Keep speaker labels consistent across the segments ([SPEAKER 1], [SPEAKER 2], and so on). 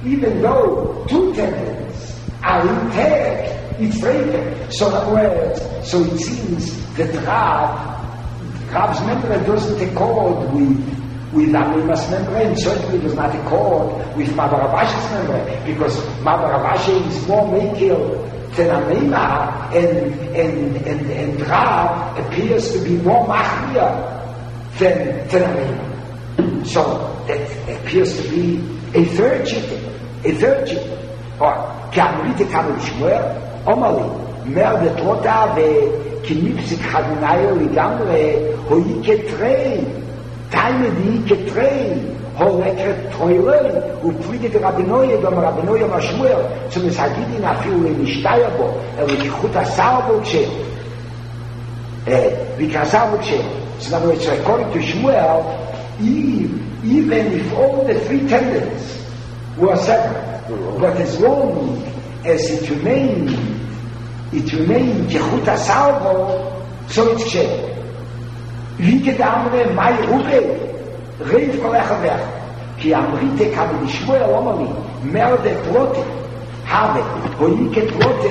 [SPEAKER 1] even though two tendons are intact, it's breaking. So in other words, so it seems that Rav's membrane doesn't accord with Amimas membrane, certainly does not accord with Mabarabashi's membrane, because Mabarabashi is more makil than Amima, and Rav appears to be more machmir than Amima. So that appears to be a third cheating. Or Kamrite Kamil Shmuel, Omali, Mer de Tota ve Kinipsik Hadunayo Ligamre, Hoi Ketrei, Taime di Ketrei, Holeket Toilen, Upride Rabinoye, Dom Rabinoye Mashmuel, zum Sagidin Afiu in Shtayabo, Vichuta Salvo Kshem, Vikasavo Kshem. So in other words, according to Shmuel, even if all the three tendons were severed, but as long as it remained Jechuta Salvo, so it's Kshem. Like Damre, my Ube, Reif Kolechaver, Ki Amrite Kabel Shmuel Omali, Merde Plote, Habe, Hoike Plote,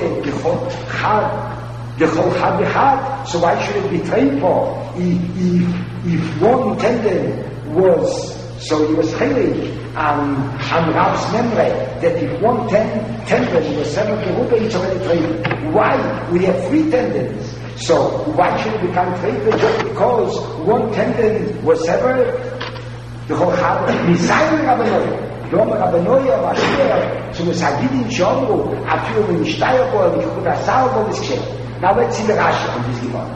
[SPEAKER 1] the whole Had, so why should it be trained for? If one tendon was, so he was chaylik on Rav's memory, that if one tendon was severed to Ruba, it's already trained. Why? We have three tendons. So why should it become trained just because one tendon was severed? The whole Had, Nisayim Rabanoya, Dom Rabanoya, Mashir, so the Sagidin Shomru, Afiu Mishtayabo, Vichuta Salvo, this Kshem. Now let's see the Rashi on this Gemara.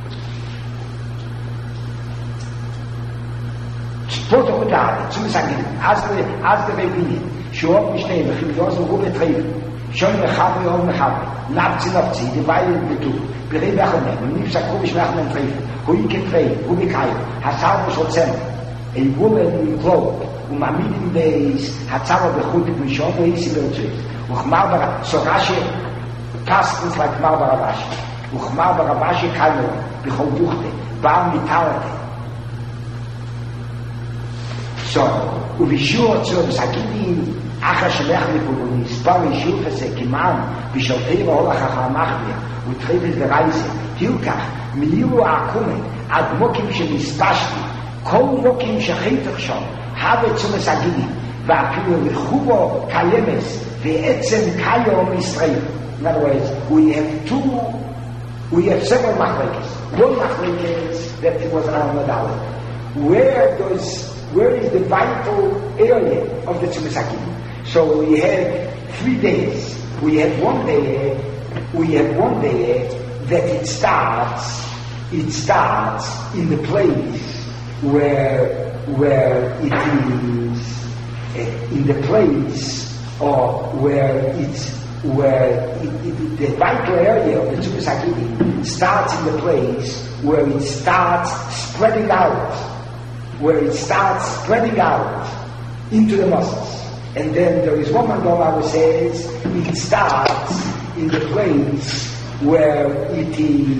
[SPEAKER 1] Foto Udade, zum Sagidin, as the Rebbein, Shom Mishnei, Vechim Yosem Rube Treif, Shom Mechavi, Yom Mechavi, Nafzi, divided into two, Berei Bechonem, Nifsa Kubish Mechem Treif, Hoike Treif, Rube Kayo, Hasar Moshotzem, a woman in clothes, Umamidim Beis, Hatzara Bechutik Mishom, Eisi Bertzui, Uchmar so Rashi, Pastors like Marbarabashi, Uchmar Barabashi Kalmo, Bichol Duchte, Bar Mitalate. So, Uvishur Tzur Sagidin, Acha Shelech Nikubunis, Spar Ishur Fese Kiman, Bishal Teva Olach HaMachmir, Utrevet Vereise, Hilkach, Miyu Akumen, Ad Mokim Shemispashti, Kol Mokim Shechitach Shom, Habe Tzur Sagidin, Vapiru Vichubo Kayemes, Ve'etzem Kayom Israel. In other words, we have several machlekes. One machlekes that it was an Al-Madal. Where is the vital area of the Tzumesakim? So we have 3 days. We have one day that it starts in the place where it is in the place or where the vital area of the Tzumesakim starts in the place where it starts spreading out into the muscles. And then there is one mandala who says it starts in the place where it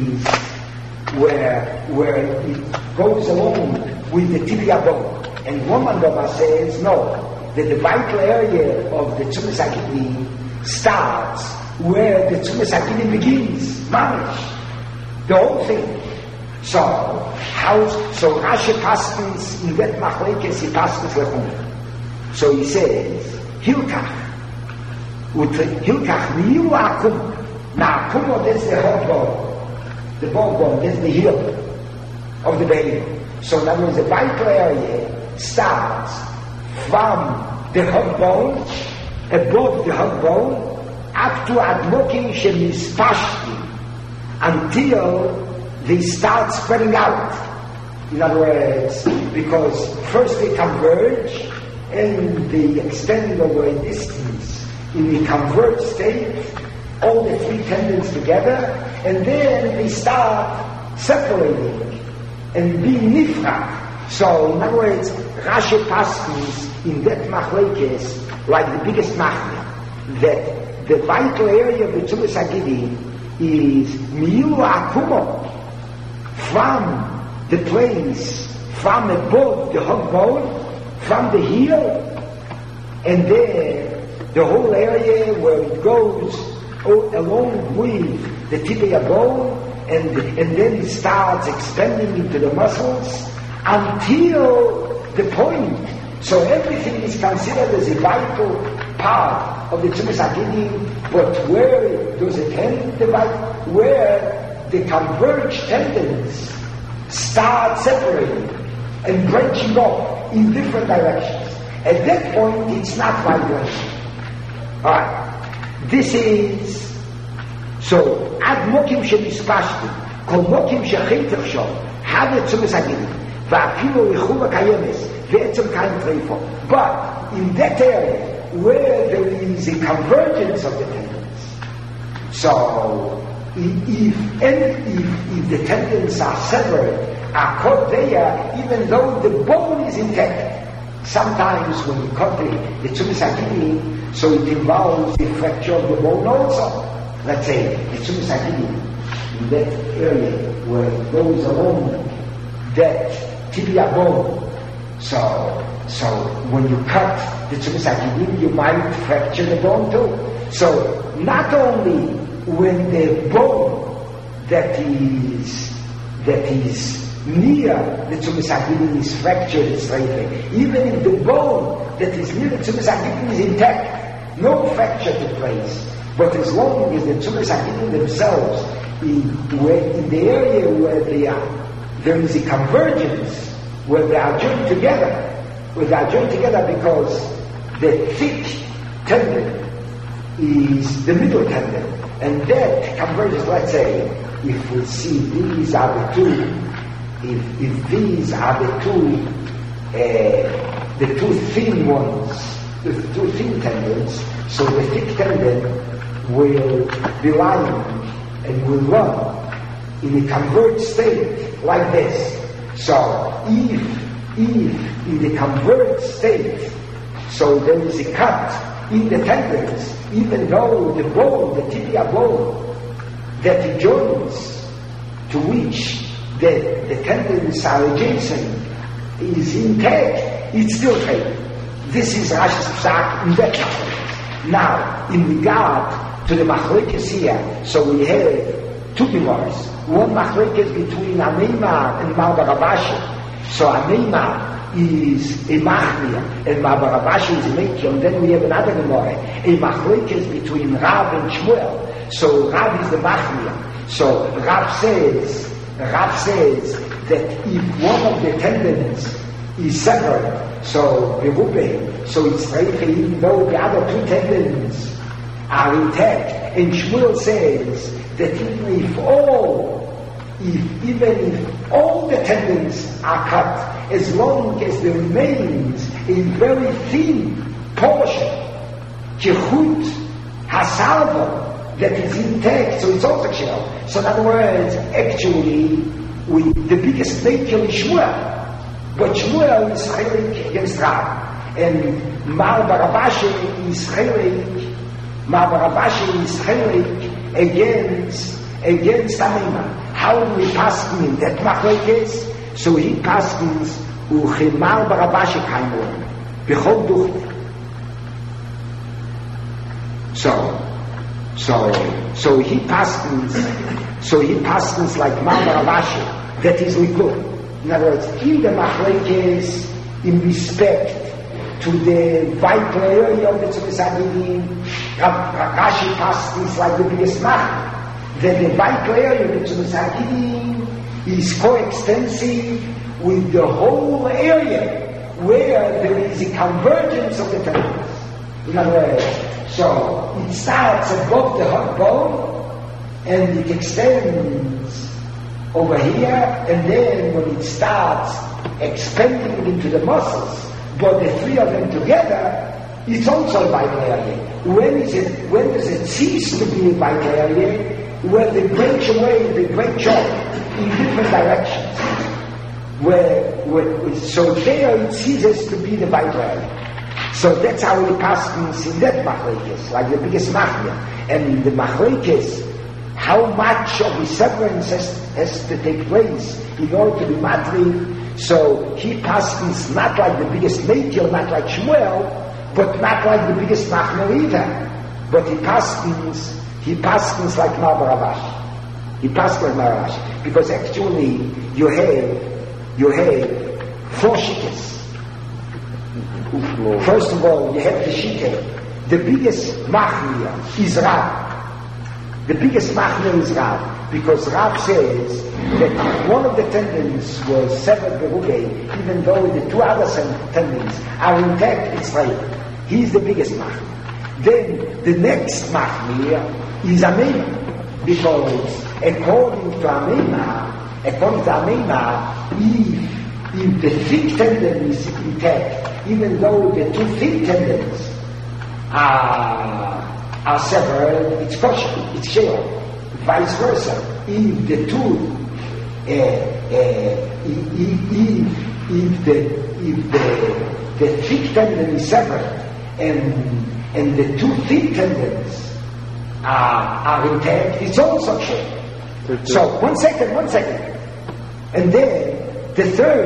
[SPEAKER 1] goes along with the tibia bone. And one mandala says no, that the vital area of the Tzumesakim starts where the Tzumesakim begins, mamish, the whole thing. So Rashi paskins in that machlekes, he paskins lechum. So he says, Hilkach miyu akum. Now akum, that's the whole bone, the bone, that's the heel of the baby. So in other words, the vital area starts from the hub bone, above the hub bone, up to admokim shemispashti, until they start spreading out. In other words, because first they converge and they extend over a distance in the converged state, all the 3 tendons together, and then they start separating and being nifra. So in other words, Rashi paskins in that machlekes like the biggest machmir, that the vital area of the Tzumesakim is miyu akumo, from the place, from above the hog bone, from the heel, and there the whole area where it goes along with the tibia bone, and then it starts expanding into the muscles until the point. So everything is considered as a vital part of the Tzumis HaGidim, but where does it end? Where the converged tendons start separating and branching off in different directions. At that point, it's not vibration. Alright, this is, so, ad mokim shemispashti, kol mokim shechitach shom, have it Tzumis HaGidim, va'afilu lichuva kayemes, ve'etzem kain treifo. But, in that area, where there is a convergence of the tendons, so, if the tendons are severed, are caught there, even though the bone is intact. Sometimes when you cut the Tzumis HaGidim, so it involves the fracture of the bone also. Let's say the Tzumis HaGidim, in that area where it goes along that tibia bone. So when you cut the Tzumis HaGidim, you might fracture the bone too. So not only when the bone that is near the Tzumis HaGidim is fractured, it's reife. Even if the bone that is near the Tzumis HaGidim is intact, no fracture took place. But as long as the Tzumis HaGidim themselves, in the area where they are, there is a convergence, where they are joined together, because the thick tendon is the middle tendon, and that converges. Let's say, if we see these are the two, if these are the two thin ones, the two thin tendons, so the thick tendon will be lying and will run in a converged state like this. So if in the converged state, so there is a cut in the tendons, even though the bone, the tibia bone, that it joins, to which the tendons are adjacent, is intact, it's still fake. This is Rashi's psak in that machlokes. Now, in regard to the machlokes here, so we have two gemaras. One machlokes between Ameimar and Mar bar Abashi. So Ameimar is a machmir and Mar bar Abashi is a mekir. And then we have another gemara, a machlokes between Rav and Shmuel. So Rav is the machmir. So Rav says that if one of the tendons is severed, so Berube, so it's reife even though the other two tendons are intact. And Shmuel says that even if all the tendons are cut, as long as there remains a very thin portion, Jehut Hasalva, that is intact, so it's also shell. So in other words, actually, the biggest maker is Shmuel. But Shmuel is chaylik against Rav. And Mar bar Abashi is chaylik against Ameimar. How do we pass in that machlokes? So he passes Mar bar Abashi kaimon b'chol ducht. So he passes like Mar bar Abashi, that is likud. In other words, in the machlokes in respect to the vital area of the Tzumis HaGidim, Rashi passes like the biggest mach, that the vital area of the Tzumis HaGidim is coextensive with the whole area where there is a convergence of the tendons. In other words, so it starts above the hot bone and it extends over here, and then when it starts expanding into the muscles, but the three of them together, it's also a vital area. When does it cease to be a vital area? When they branch away, they branch off in different directions. So there it ceases to be the vital area. So that's how we pass in that machlokes, like the biggest machmir. And the machlokes, how much of the severance has to take place in order to be matri. So he passes not like the biggest maker, not like Shmuel, but not like the biggest machmer either. But he paskins like Marbaravash. He paskins like Marbaravash. Because actually, you have 4 shittas. First of all, you have the shitta. The biggest machmer is Rav. The biggest machmer is Rav. Because Rav says that one of the tendons was severed berube, even though the 2 other tendons are intact, it's right. He's the biggest machmer. Then the next machmer is Amema, because according to Amema, if the thick tendon is intact, even though the 2 thick tendons are severed, it's kosher, it's sheol. Vice versa, if the thick tendon is severed and the 2 thick tendons are intact, it's also sheol. So one second, and then the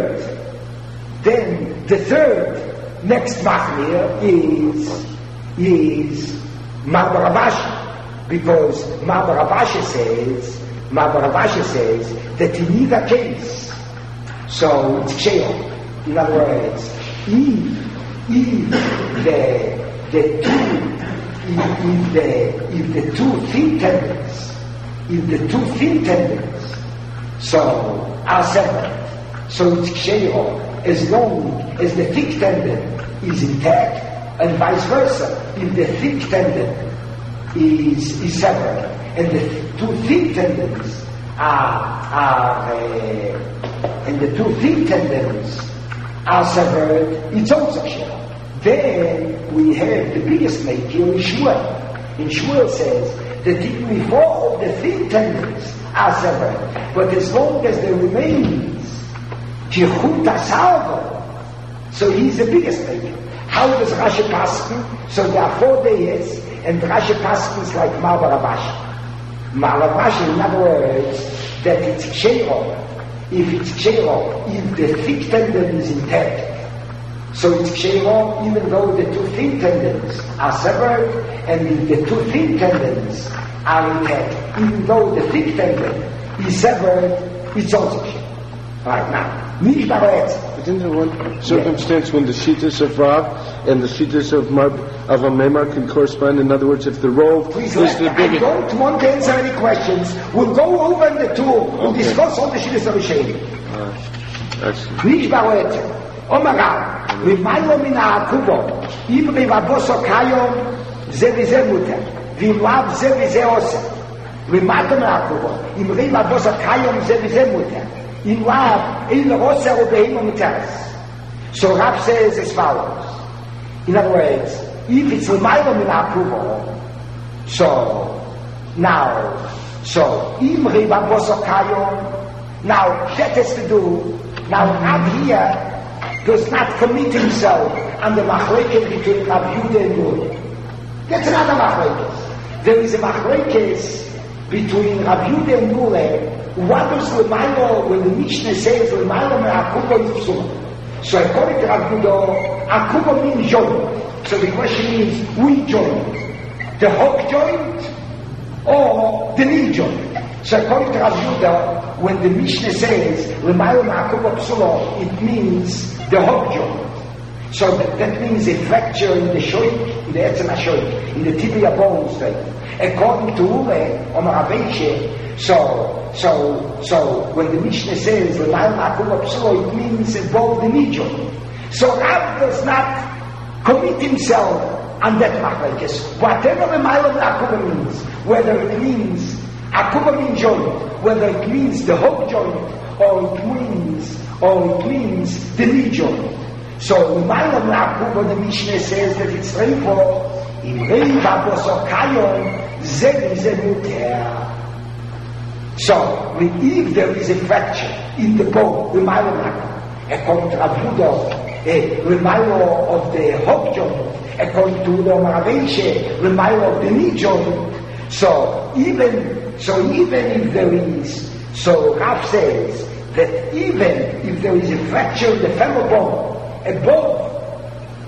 [SPEAKER 1] third next machmir is Marbaravashi. Because Marbaravashi says that in either case, so it's sheol. In other words, if the two thin tendons, so are separate, so it's sheol as long as the thick tendon is intact, and vice versa. If the thick tendon is severed, and the 2 thick tendons are severed, it's also sheol. Then we have the biggest maker in Shmuel. In Shmuel says that even before the thick tendons are severed, but as long as there remains Tichuta Salvo, so he's the biggest maker. How does Rashi paskin? So there are 4 days, and Rashi paskins like Marbaravashi. Marbaravashi, in other words, that it's sheol. If it's sheol, if the thick tendon is intact, so it's sheol even though the 2 thin tendons are severed, and if the 2 thin tendons are intact, even though the thick tendon is severed, it's also sheol. Right now. But isn't
[SPEAKER 2] there one circumstance when the shittas of Rav and the shittas of Amemar can correspond? In other words, if the role is the bigger...
[SPEAKER 1] I don't want to answer any questions. We'll go over in the tour. We'll discuss all the shittas of Sheni. Nicht baroet. Omara, Rimailo min ha'akubo, im rivaboso kayom, ze vize muter, vim lav ze vize osa. Rimato min ha'akubo, im rivaboso kayom, ze vize muter. In love, in the Roser of the So Rav says as follows. In other words, if it's L'maylo min ha'akubo, so im riva boso kayon, now that has to do, now Rav here does not commit himself on the machlekes between Rav Yehuda and Nule. That's another machlekes. There is a machlekes between Rav Yehuda and Nule. What does L'maylo, when the Mishnah says L'maylo min ha'akubo is psula? So according to Rav Yehuda, akubo means joint. So the question is, which joint? The hook joint or the knee joint? So according to Rav Yehuda, when the Mishnah says L'maylo min ha'akubo psula, it means the hook joint. So that means a fracture in the shoik, in the etzem ha-shoik, in the tibia bones there. According to Ule, Omar Aveshe, so when the Mishnah says L'maylo min ha'akubo psula, it means above the knee joint. So Rav does not commit himself on that machlekes. Whatever L'maylo min ha'akubo means, whether it means akubo means joint, whether it means the hook joint, or it means the knee joint. So L'maylo min ha'akubo, the Mishnah says that it's reifo, im reiva boso kayon, ze vize muter. So, if there is a fracture in the bone, L'maylo min ha'akubo, according to Rav Yehuda, L'maylo of the hook joint, according to the Omar Aveshe, L'maylo of the knee joint. So even if there is, so Rav says that even if there is a fracture in the femoral bone above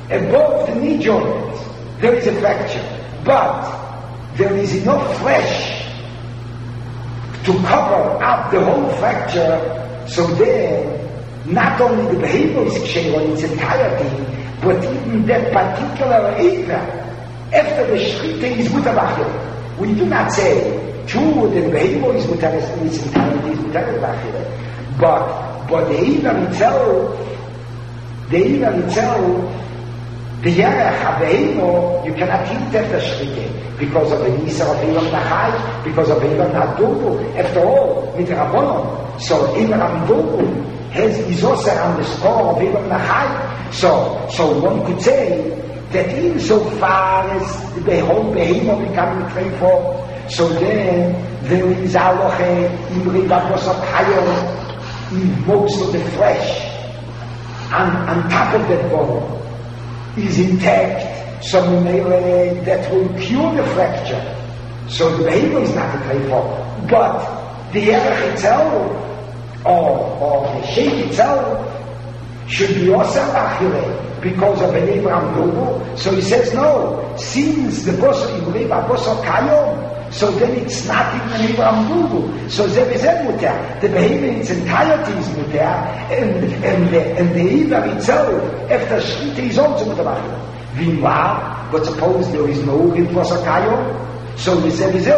[SPEAKER 1] above the knee joint, there is a fracture. But there is enough flesh to cover up the whole fracture, so then not only the behavior is ksheira in its entirety, but even that particular area after the shchita is mutar. We do not say true the behavior is mutar in its entirety is mutar, but the area itself, the Yerech HaBeino, you cannot eat after Shchite because of the Nisa of Eilam Nachai, because of Eilam Nadubu. After all, with Rabbanon, so Eilam Nadubu is also on the score of Eilam Nachai. So one could say that in so far as the whole Behemoth becoming treifo, so then there is Aloche, Imri Babosot Hayom, in most of the flesh, on top of that bone, is intact, so that will cure the fracture. So the behavior is not a treifo, but the Yerech itself, or the shape itself, should be also achile because of an Abraham Dobu. So he says, no, since the Bosor Ibreva Bosor Kayom, so then it's not even an Abraham Dobu. So Zebezeh Muter, the behavior in its entirety is Muter, and the Iber itself, after Shchita, is also Muter achile. Vimar, but suppose there is no Urim Bosor Kayom, so the Zebezeh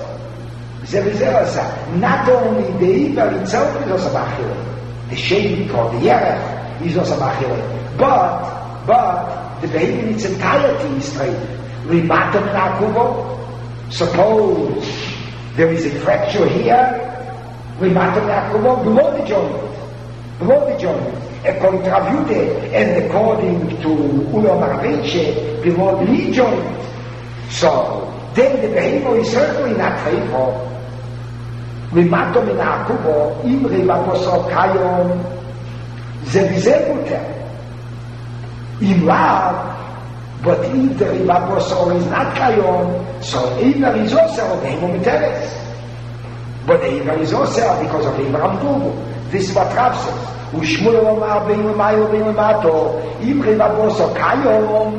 [SPEAKER 1] also. Not only the Iber itself is also achile, the Sheik or the Yerech, is also machile. But the behavior in its entirety is straight. Rimatam Nakubo, suppose there is a fracture here, Rimatam Nakubo, below the joint, according to Rav and according to Ulam Raveche, below the knee joint. So then the behavior is certainly not faithful. Rimatam Nakubo, Imri Babosor Kayom, Zebizeh in love, but if the Rivat Bosor is not Kayon, so Iver is also of the Hemomiteres. But the Iver is also because of Abraham Dubu. This is what Rav says. Ushmuel Omar Ben Lemayo Ben Lemato, Im Rivat Bosor Kayon,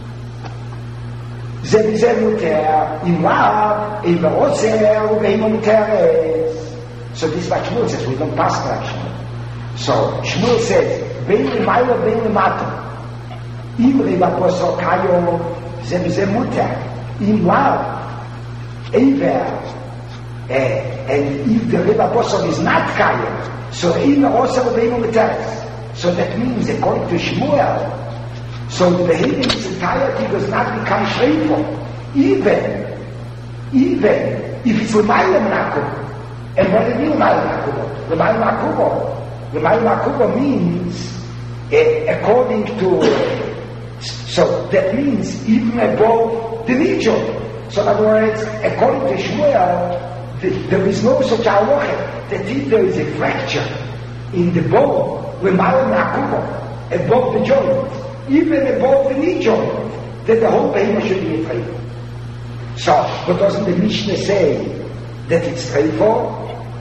[SPEAKER 1] Zebizeh in love, Iver also of the Hemomiteres. So this is what Shmuel says, we don't pass that. So Shmuel says, Ben Lemayo Ben Lemato, Im Rivat Bosor Kayon, Zebizeh Muter, in love, Ever, and if the Rivat Bosor is not Kayon, so Iver also Ben Muteres. So that means, according to Shmuel, so the behavior in its entirety does not become shreifo, even if it's L'mayla M'nakubo. And what does it mean L'mayla M'nakubo? L'mayla M'nakubo. The Makuba means, according to, so that means even above the knee joint. So in other words, according to Shmuel, there is no such halacha that if there is a fracture in the bone, the Makuba, above the joint, even above the knee joint, that the whole behemoth should be a treifo. So, but doesn't the Mishnah say that it's treifo?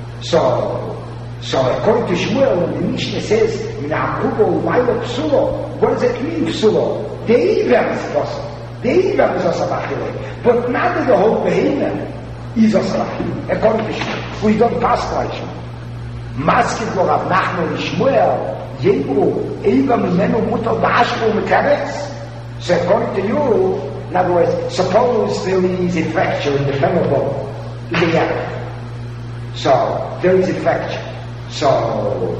[SPEAKER 1] So according to Shmuel, when the Mishnah says, Minakubo, Maila Psulo, what does it mean, Psulo? The Iver is possible. The Iver is also Machile. But not that the whole behemoth is also Machile. According to Shmuel, we don't pass like Shmuel. Maskid lo Rav Nachman Shmuel, Yehu, Iver Mimenu Muto Ba'ashko Meteres. So according to you, in other words, suppose there is a fracture in the femur bone, in the Yerech. So there is a fracture. So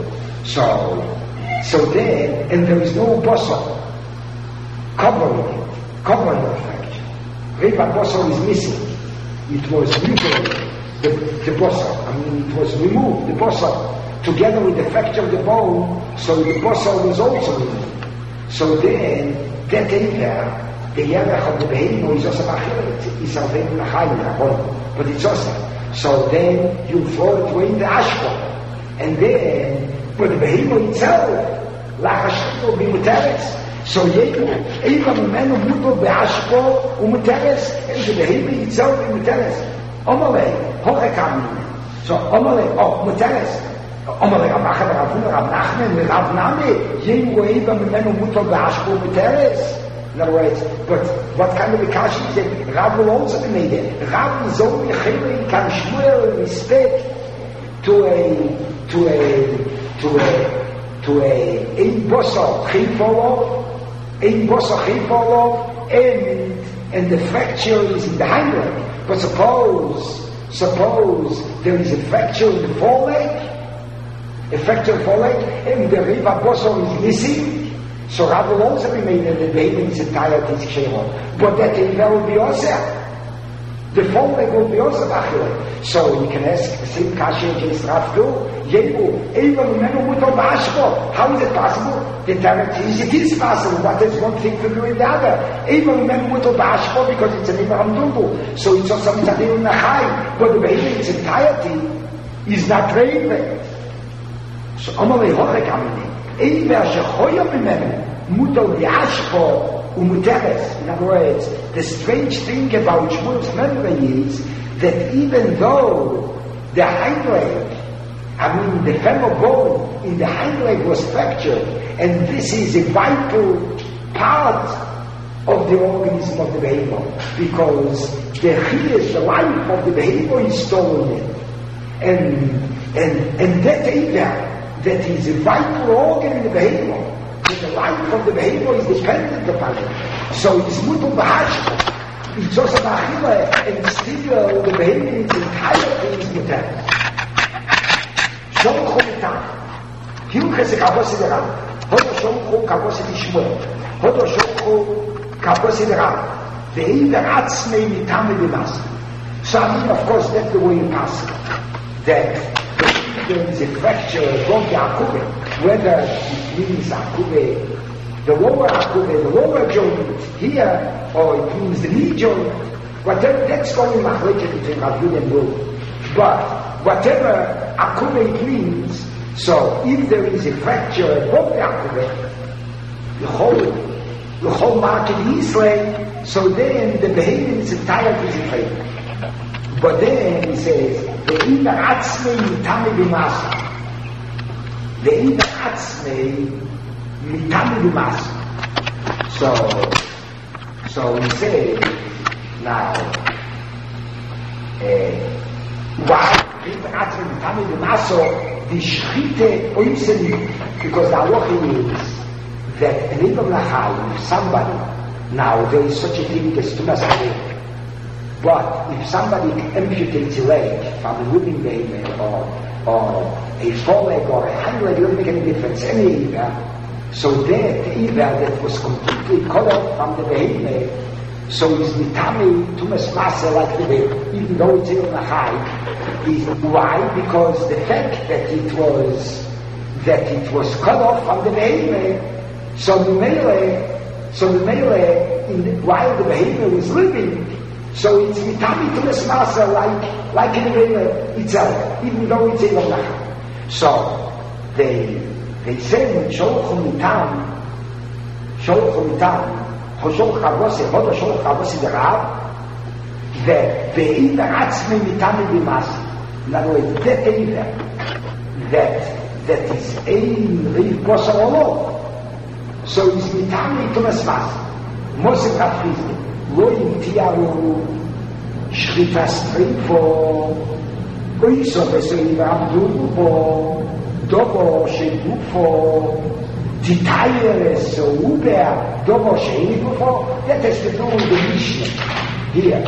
[SPEAKER 1] then, and there is no bosor covering the fracture. Rivat Bosor is missing. It was removed, the bosor. It was removed, the bosor, together with the fracture of the bone, so the bosor was also removed. So then, that area, the Yerech of the Behemoth is also Machil, it's Avenu Nachai, but it's also. So then, you throw it away in the ashko. And then, but the behemoth itself, Lachashit will be Muteres. So Yehu, Eva Mimenu Muto Be'ashko Umuteres, and the behemoth itself is Muteres. Omale, Horekamine. So Omale, Muteres. אומר לרבחה ורבונה רב נחמן ורב נמי, ים רואה בממנו מוטו באשפו בטרס. In other words, but what kind of a kashi is it? Rav will also be made it. Rav is only can shmuel in respect to a ein boso chifolo, and the fracture is in the hind leg. But suppose there is a fracture in the foreleg, and the riva boso is missing. So Rav will also be made in the baby in its entirety is kshero. But that will be also. The foreleg will be also bachile. So you can ask the same kasha against Rav too. Yehu, even menu muto bashko. How is it possible? The direct is it is possible. What is one thing to do with the other? Even menu muto bashko because it's an Ibrahim Dumbu. So it's also mitzadil in the high. But the baby in its entirety is not raven. So Amalei Horek Amini. In other words, the strange thing about Shmuel's memory is that even though the hind leg, the femoral bone in the hind leg was fractured, and this is a vital part of the organism of the behemoth, because the chiyush, the life of the behemoth is stolen in. And that that is a vital organ in the behemoth, that the life of the behemoth is dependent upon it. So it's mutal bahashko. It's also bachila, and still the behemoth in its entirety is mutal. Shomcho mitam. Hilches kabos ederam. Hodo shomcho kabos edishmuel. Hodo shomcho kabos ederam. Ve'eder atzmei mitam edimas. So I mean, of course, that's the way you pass it. That there is a fracture from the akube, whether it means akube, the lower joint here, or it means the knee joint, whatever, that's going machleket between Rav Yud and Rov. But whatever akube it means, so if there is a fracture from the akube, the whole market is like, so then the behavior is entirely is in favor. But then he says, Ve'ida atzmei mitame b'masu. Ve'ida atzmei mitame b'masu. So he says, now, why Ve'ida atzmei mitame b'masu, the shchite oiseni, because the halacha is that an Ibn Lachai, if somebody, now there is such a thing as Tumas Halek, but if somebody amputates a leg from a living baby or a foreleg or a hind leg, it doesn't make any difference. Any so that that was completely cut off from the behemoth, so is mitami tumas masa like the baby, even though it's in the high. Why? Because the fact that it was cut off from the behemoth, so the melee while the behemoth was living. So it's mitami to the smasa like in the river itself, even though it's a lach. So they say when sholchu mitam, hoshol chavose the Rav, that ve'ida atzmei mitami b'mas. In other words, that is ein riv kosa olo. So it's mitami to the smasa. Moshe Rafizli. לא ימתיארו שחיטה סטריפו ואיסו בסעיב עמדו בו דובו שגופו תתאיירס אובר דובו שגופו that is the door of the Mishnah here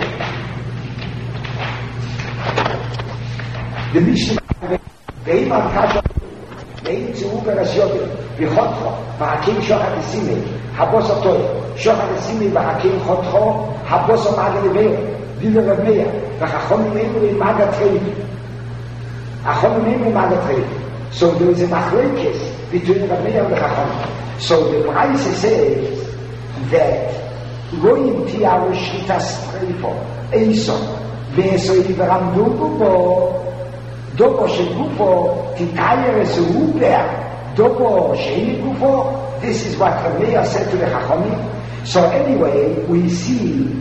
[SPEAKER 1] the Mishnah ואם הקשה ואם צאובר השיובר וחותכו והקים שוחת הסימי habos atoy shoch asim bahakim khotcho habos magel veil diver meya vachom neim magatrei achom neim magatrei so there is a machlekes between the meya and the chacham. So the price says that roim tiaru shita strefo eison veso iberam dubo dobo shegufo titayer suber dobo shegufo. This is what Rameya said to the Chachamim. So anyway, we see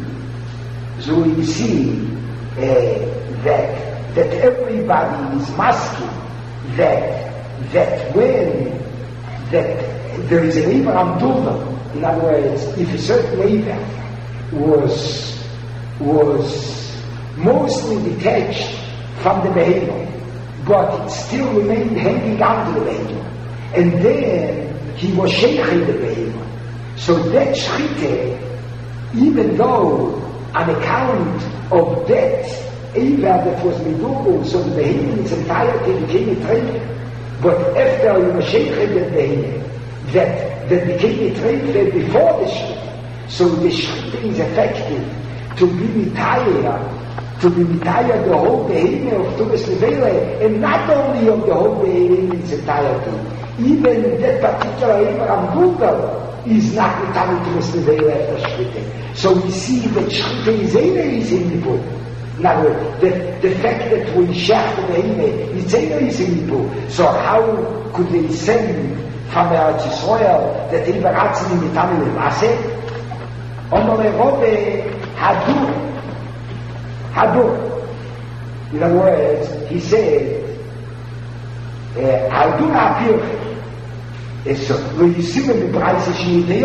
[SPEAKER 1] that everybody is masking that that there is an Eber Amdullah. In other words, if a certain Eber was mostly detached from the behavior, but it still remained hanging on to the behavior, and then he was sheikhing the behavior. So that shchite, even though on account of that Eber that was midugul, so the behavior in its entirety became a trade. But after you sheikhing the behavior, that became a trade before the shchite, so the shchite is effective to be mitayah the whole behavior of Tumas Nevele, and not only of the whole behavior in its entirety. Even that particular Eber Amdullah is not mitayah Tumas Nevele after Shchite. So we see that Shchite is in the book. Now, the fact that we share the behavior, it's in the book. So how could they send from Eretz Yisrael that Eber Atzmi mitayah L'maseh? Omar Robbe Hadur. In other words, he said, Hadur Apir. So, when you see when the price is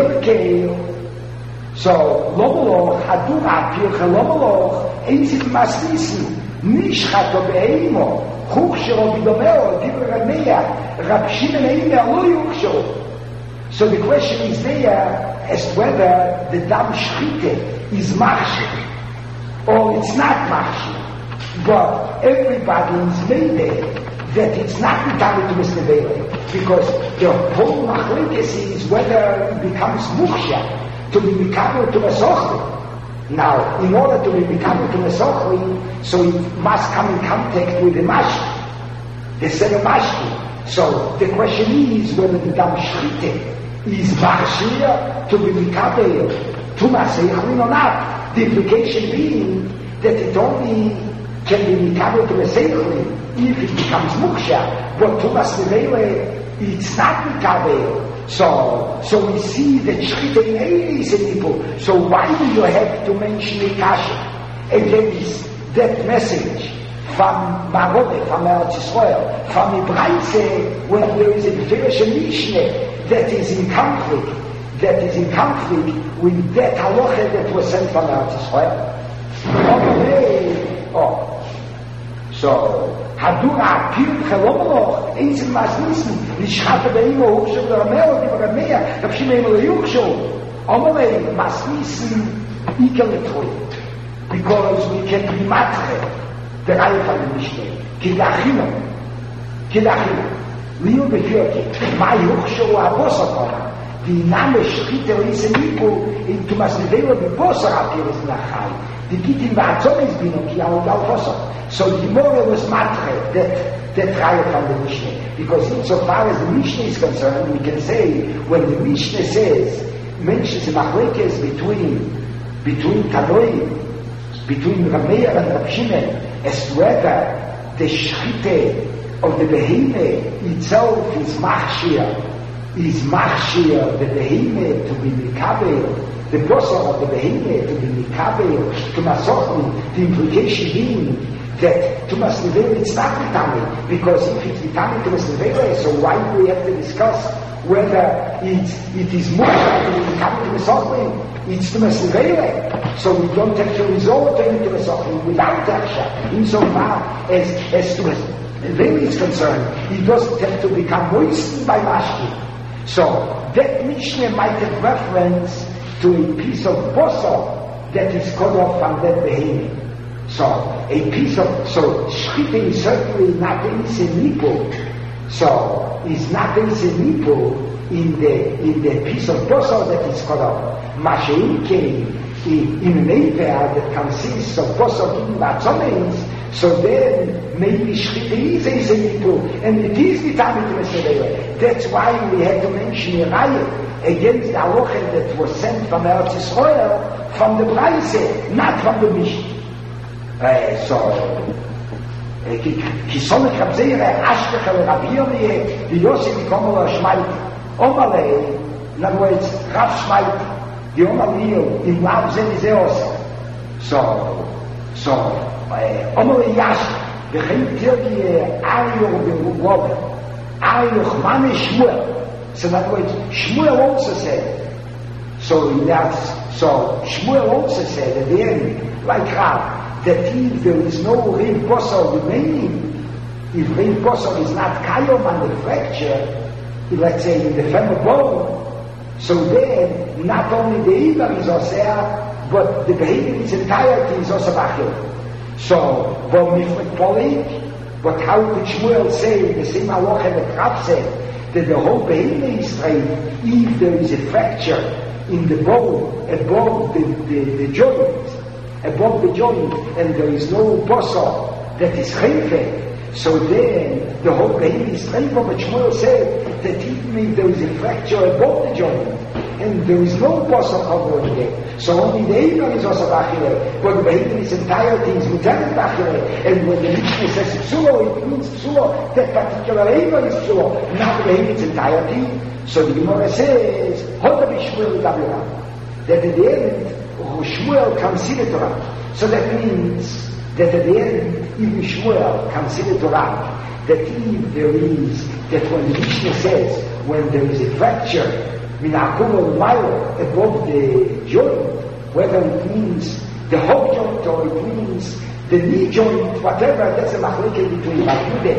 [SPEAKER 1] so, Lomoloch, Hadur Apir, Lomoloch, Einzit Masnisu, Nishchat of Eimo, Chukshero Bidomeo, Dibra Rameya, Rabshim and Eimea, Lo Yukshero. So the question is there as to whether the Dam Shchite is Machshir or it's not Machshir. But everybody is made that it's not Mitayah to Mr. Nevele, because the whole Machlekes is whether it becomes Mukhsha to be Mitayah to Mesochri. Now, in order to be Mitayah to Mesochri, so it must come in contact with the Mashki, the Sefer Mashki. So the question is whether the Dam Shchite is Machshir to be Mitayah to Mesochri or not. The implication being that it only can be Mitayah to Mesochri if it becomes Mukhsha, but Tumas Nevele, it's not Mitayah. So we see that Shchita in Eili is a nipul. So why do you have to mention Ikasha against that message from Marode, from Eretz Yisrael, from Ibraise, when there is a Beferish Mishneh that is in conflict with that halacha that was sent from Eretz Yisrael? So Hadur Apir Chelomoloch, Einzit Masnisu, Nishchat Beimo, Hukshel Rameo, Dibra Rameya, Rabshim Eimel Yukshel, Omelei Masnisu Ikeletroy, because we can be matre the Raya from the Mishneh. Kidachino, Liu Befirki, Ma Yukshel Abosakona, the Name Shchite is a Nipu into Masnevela Bebosa Apir is Nachai. The Gittin Ba'atzom is Bino, Ki Al Fosa. So the Gemara was matre that Raya from the Mishneh, because insofar as the Mishneh is concerned, we can say when the Mishneh says mentions the machlekes between Tanoim, between Rameya and Rab Shimon, as to whether the shchite of the behemoth itself is machshir, the behemoth to be mikabel, the bosor of the behemoth to be mikabel, to masochni, the implication being that to Masnevele it's not Vitami, because if it's Vitami to Masnevele, so why do we have to discuss whether it is more to be Vitami to Masnevele? It's to Masnevele, so we don't have to resort to Masnevele without Aksha. Insofar as to Masnevele is concerned, it doesn't have to become moistened by Mashki. So that Mishneh might have reference to a piece of bosor that is cut off from that behavior. So Shchita is certainly not in Nipo. So it's not in Nipo in the piece of bosor that is cut off. Mashein came in an Ever that consists of bosor in Batzomeins, so then maybe Shchita is a Nipo, and it is the time to Mesavela. That's why we had to mention a riot against the halacha that was sent from Eretz Yisrael, from the Braise, not from the Mishnah. כי סומך רבזירה אשכח לרביוני ויוסי מקומו לשמייט אומלי נרואץ רב שמייט די אומלי אם לאו זה מזה עושה אומלי ישך וכן תרגי אריו ברובוב Ayuch Mane Shmuel. So in other words, Shmuel also said, so Shmuel also said at the end, like Rav, that if there is no Riv Bosor remaining, if Riv Bosor is not Kayom on the fracture, let's say in the femur bone, so then not only the Iber is Osea, but the behavior in its entirety is also Bachil. So, but how could Shmuel say in the same halacha that Rav said that the whole behavior is straight if there is a fracture in the bone above the joint, and there is no bosor that is chayfet, so then the whole behavior is straight. But Shmuel said that even if there is a fracture above the joint and there is no bosor covering it, so only the Eimer is also Bachile, but the behavior in its entirety is Lieutenant Bachile, and when the Mishnah says Psulo, it means Psulo, that particular Eimer is Psulo, not the behavior in its entirety. So the Gemara says, Hodabi Shmuel Gabiram, that at the end, Shmuel considered Torah. So that means that at the end, even Shmuel considered Torah, that if there is, that when the Mishnah says, when there is a fracture, above the joint, whether it means the whole joint or it means the knee joint, whatever, that's a machlokes between Rav Yehuda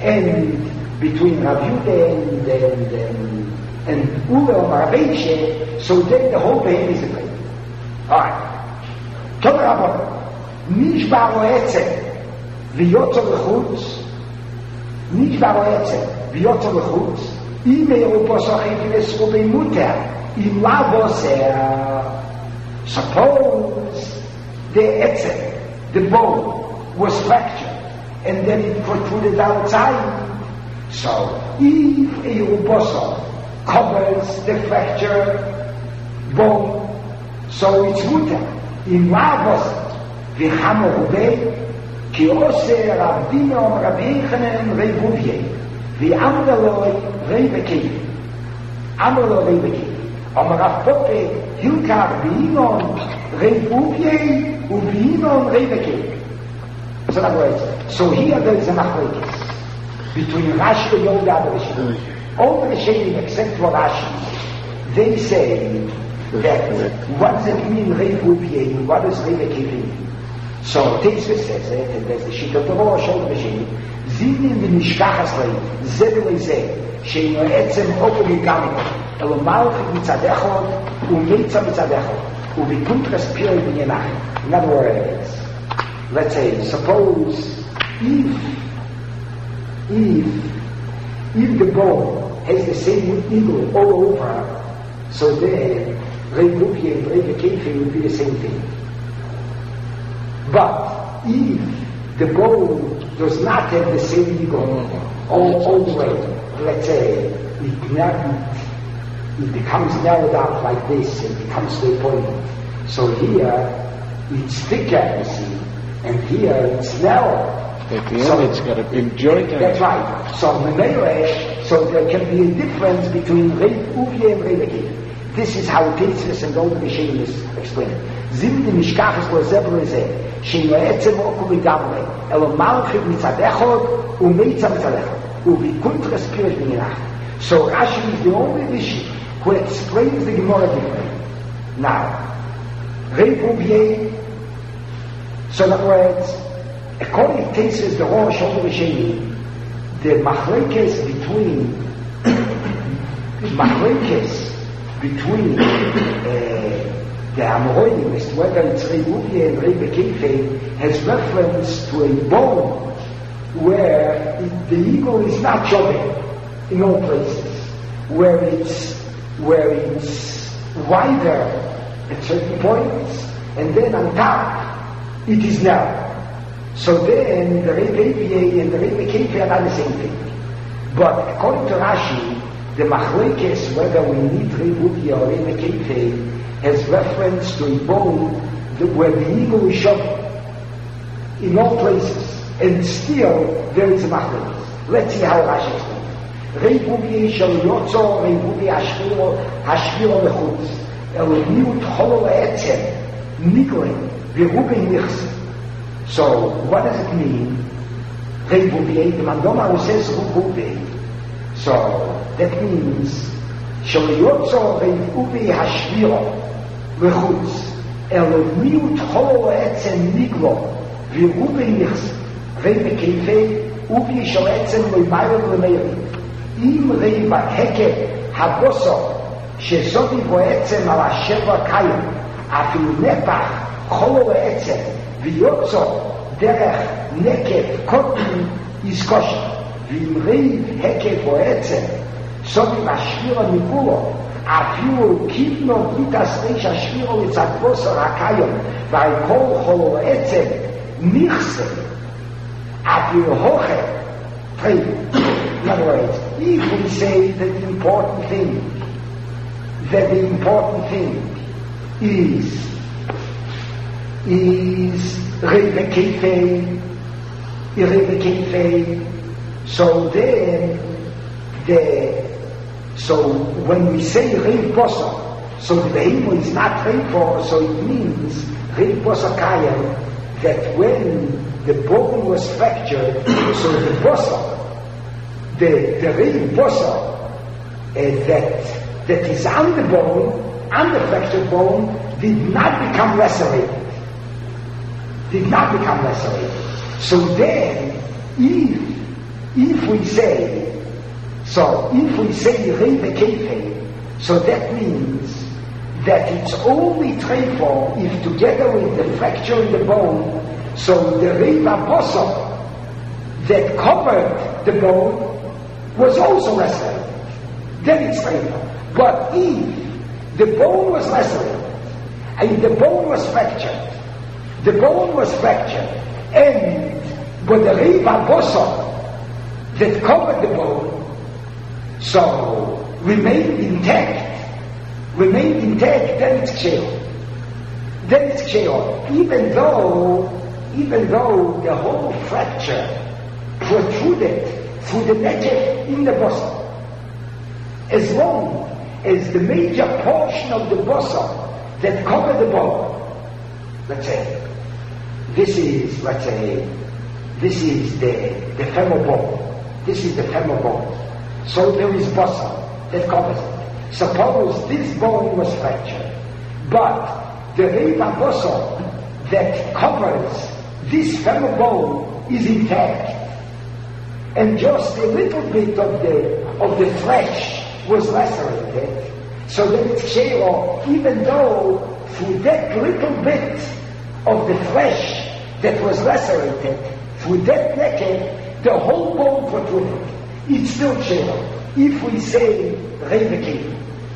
[SPEAKER 1] and Ula or Rabbeinu, so then the whole behavior is a break. Alright. Tov Rabban, Nishbar o Etzem, V'yotzo l'chutz, Nishbar o Etzem, V'yotzo l'chutz, אם אירופו שוכן לסרובי מותר, אם לאו עושה, suppose the etzem, the bone, was fractured, and then it protruded outside. So, if Eiruboso covers the fractured bone, so it's mutter. Im לאו עושה, וחמו רבי, כי עושה רבינו רבי יחנן רבוביה, ואמרלוי Rei Bekev. Amrlo Rei Bekev. Amar Rav Pope, Hilkar Beinon Rei Ubye, Ubeinon Rei Bekev. So that words. So here there is a machlokes between Rashi and all the other Rishonim. All the Rishonim except for Rashi, they say that what does it mean Rei Ubye and what does Rei Bekev mean? So Teisves says it, and there's the Shit of the Rosh and the Rishonim. Zinin v'nishkachas lei, ze v'lei ze, she'ino etzem opo v'gamiko, elo malchik mitzad echod, u'meitza mitzad echod, u'v'kuntras pirei v'nyenachim. In other words, let's say, suppose, if the bone has the same eagle all over, so then, Rei Rupi and Rei Bekefi would be the same thing. But, if the bone does not have the same eagle all the way. Let's say it becomes narrowed out like this and becomes to a point. So here it's thicker, you see, and here it's narrow.
[SPEAKER 2] At the end it's got a big joint.
[SPEAKER 1] That's right. So there can be a difference between Rei Uvye and Rei Bekev. This is how Teisves and all the Rishonim explain it. Zimni mishkachas lo zebro zeh, she'ino etzem oku v'gamre, elo malchik mitzad echod, u'meitza mitzad echod, u'v'kuntras pirei v'nyenachim. So Rashi is the only Rishi who explains the Gemara differently. Now, Rei Uvye, so in other words, according to Teisves, the Rosh of the Rishonim, the machlokes between the Amoraim, whether it's Rei Uvye and Rei Bekev, has reference to a bone where the eagle is not showing in all places, where it's wider at certain points, and then on top it is narrow. So then the Rei Uvye and the Rei Bekev are not the same thing. But according to Rashi, the machlokes, whether we need Rei Uvye or Rei Bekev, has reference to a bone where the eagle is shot in all places, and still there is a machlokes. Let's see how Rashi explains. Rei Uvye shel yotzo, Rei Uvye hashviro lechutz, el miut cholo le'etzem, niglen, v'ruben nichse. So, what does it mean? Rei Uvye, the Mandoma who says Rei Uvye. So that means שליוצא רבעובי השבירו לחוץ אלו מיעוט חולו עצם נגלו ורובי נכס רבע כיפי ובי של עצם למעלה ולמעלה אם רבע הקב הבוסו שסובי בו עצם על השבע קיים אפילו נפח חולו עצם ויוצא דרך נקב קוטן יסקוש ואם רבע הקב בו עצם סובי השבירו נגולו אפילו קיבנו ביטס ריש השבירו לצד בוסר הקיים ועל כל חולו עצם נכסה אפילו הוכר three. In other words, if we say that the important thing is Rebekefei, so then so when we say Rev Bosa, so the behemoth is not Rev, so it means Rev Bosa Kayam, that when the bone was fractured, so the Bosa, the Rev Bosa that is on the bone, on the fractured bone, did not become lacerated. So then, if we say Rebekefei, so that means that it's only treifo if together with the fracture in the bone, so the Reva Bosa that covered the bone was also lacerated. Then it's treifo. But if the bone was lacerated, and the bone was fractured, but the Reva Bosa that covered the bone, so remained intact, then it's ksheo. Even though the whole fracture protruded through the neck in the bosa, as long as the major portion of the bosa that covered the bone, let's say this is the femoral bone. This is the femoral bone. So there is bosa that covers it. Suppose this bone was fractured, but the Reva Bosa that covers this femoral bone is intact, and just a little bit of the flesh was lacerated, so that it's ksheo, even though through that little bit of the flesh that was lacerated, through that naked, the whole bone protruded. It's still ksheo. If we say Rebekefei,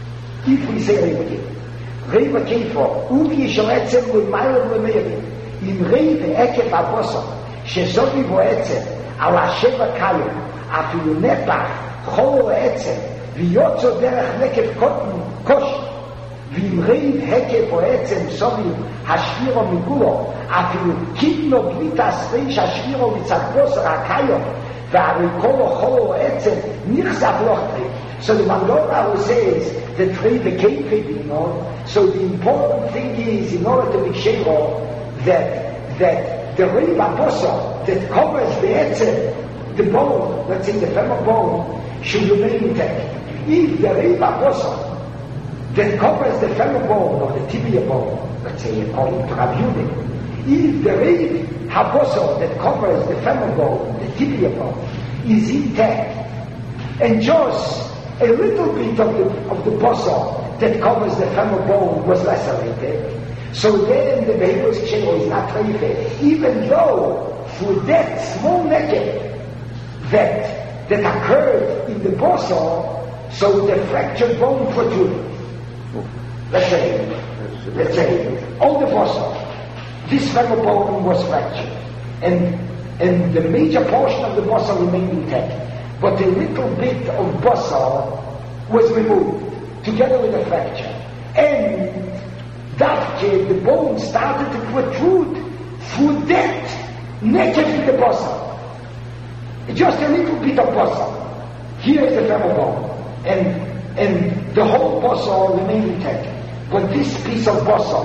[SPEAKER 1] ubi shaletzem l'mayel l'meirin, im Reve ekev abosa, shezovi bo etzem, al hasheva kayim, afilu nepach, cholo etzem, v'yotzo derech nekev kotten kosh, v'im Reve ekev bo etzem, sovi hashviro migulo, afilu kidno glitas reish hashviro mitzad bosa rakayim, v'ari kolo cholo etzem, nichzav lochtri. So the Mandora says that Rebekefei, so the important thing is, in order to be sure that the Reva Bosa that covers the etzem, the bone, let's say the femoral bone, should remain intact. If the Reva Bosa that covers the femoral bone or the tibia bone, let's say according to Rav Yehuda, if the Reva Bosa that covers the femoral bone, the tibia bone, is intact, and just a little bit of the bosa that covers the femoral bone was lacerated, so then the behemoth's ksheo is not treifeh, even though through that small naked that occurred in the bosa, so the fractured bone protruded. Let's say on the bosa, this femoral bone was fractured, and the major portion of the bosa remained intact. But a little bit of bosa was removed, together with the fracture. And the bone started to protrude through that naked to the bosa. Just a little bit of bosa. Here is the femoral bone. And the whole bosa remained intact. But this piece of bosa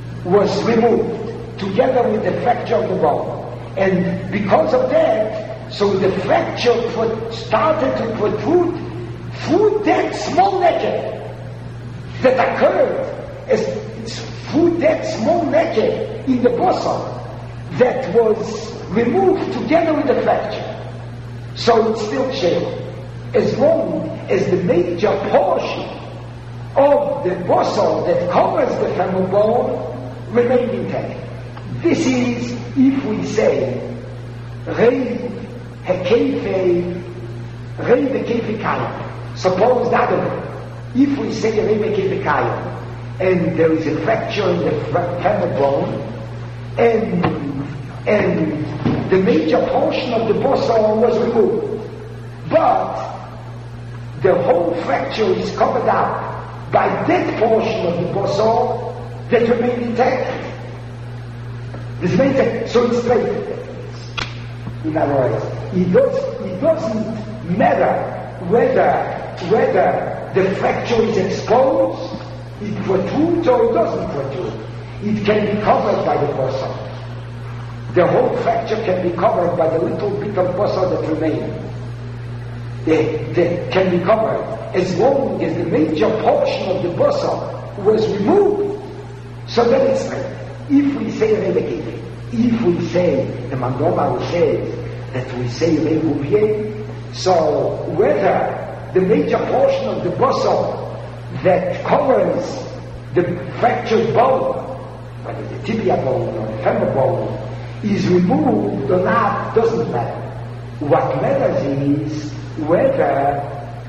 [SPEAKER 1] was removed, together with the fracture of the bone. And because of that, So the fracture started to protrude through that small naked that occurred through that small naked in the bosom that was removed together with the fracture. So it's still shale. As long as the major portion of the bosom that covers the femoral bone remained intact. This is if we say Rei Hekefe Kayim. Suppose that if we say Rei Hekefe Kayim and there is a fracture in the femoral bone and the major portion of the bosom was removed, but the whole fracture is covered up by that portion of the bosom that remained intact. This means that, so it's straight. In other words, it doesn't matter whether the fracture is exposed, it protrudes or it doesn't protrude. It can be covered by the bosom. The whole fracture can be covered by the little bit of bosom that remains. That can be covered as long as the major portion of the bosom was removed. So that is right. If we say Rebekah, if we say the Mandoma says that we say Rebuvier, so whether the major portion of the bosom that covers the fractured bone, whether the tibia bone or the femur bone, is removed or not, doesn't matter. What matters is whether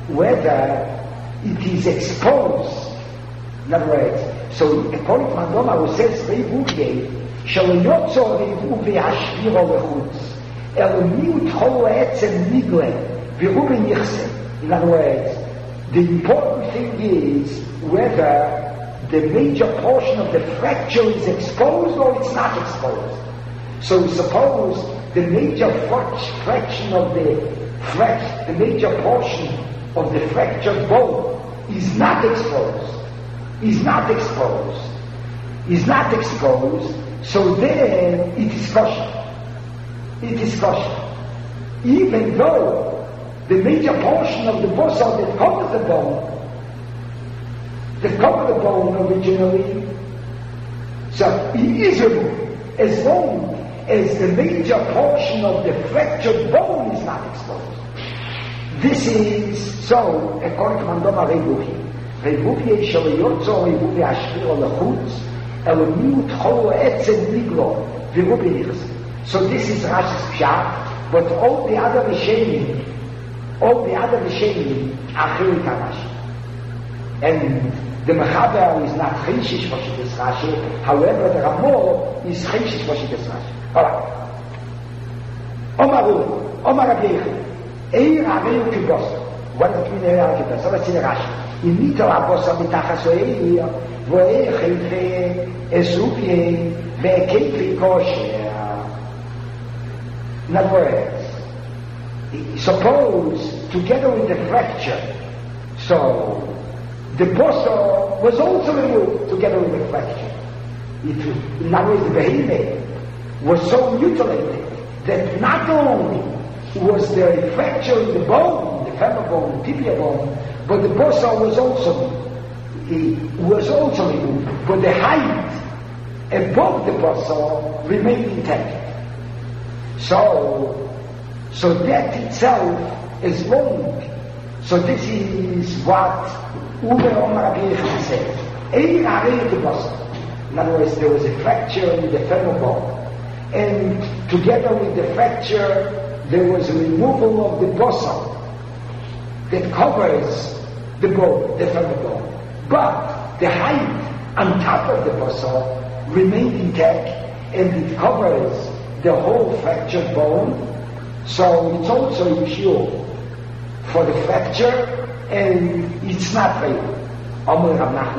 [SPEAKER 1] it is exposed. In other words, so according to Mandoma who says Rebuvier, שלא יוצא ריבו והשבירו לחוץ, אלא מיעוט חולו עצם נגלה וירו בנכסה. In other words, the important thing is whether the major portion of the fracture is exposed or it's not exposed. So suppose the major fraction of the major portion of the fractured bone is not exposed, so then it is kosher. Even though the major portion of the bosom that covers the bone originally, so it is removed as long as the major portion of the fractured bone is not exposed. This is so according to Mandoma Rebuvi. Rebuvi shall yotzo Rebuvi ashviro lechutz. So this is Rashi's Pshat, but all the other Rishonim are Chilik Rashi. And the Mechaber is not Chishish for Shittas Rashi, however the Ramor is Chishish for Shittas Rashi. Alright. Omar Rabbi Yechid, Eir Areu Kibos. What does it mean Eir Areu Kibos? So let's see the Rashi. In Mito Abosa Mitachas Eir, Vo'er Chilfe Esupie Ve'kefi Kosher. In other words, suppose together with the fracture, so the bosom was also removed together with the fracture. In other words, the behemoth was so mutilated that not only was there a fracture in the bone, the femur bone, the tibia bone, but the bosom was also removed, but the height above the bosom remained intact. So that itself is long. So this is what Uber Omar Rabbi Yechid says. In other words, there was a fracture in the femur bone, and together with the fracture, there was a removal of the bosom that covers the bone, the femur bone. But the height on top of the bosom remained intact, and it covers the whole fractured bone. So it's also impure for the fracture, and it's not real. Why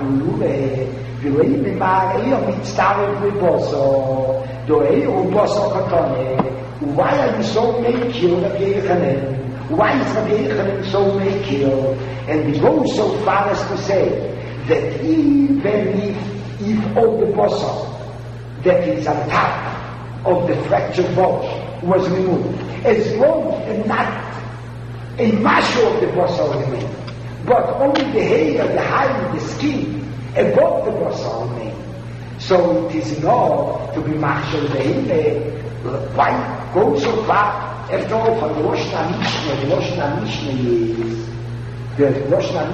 [SPEAKER 1] are you so makil, Rabbi Yechanan? Why is Rabbi Yechanan so makil? And we go so far as to say that even if all the bosom that is on top of the fractured bone was removed. As long as not a mashu of the basar remained, but only the hair, the hide, the skin above the basar remained. So it is enough to be mashu the hair. Why go so far? After all, from the Rosh Hashanah, the Rosh Hashanah is in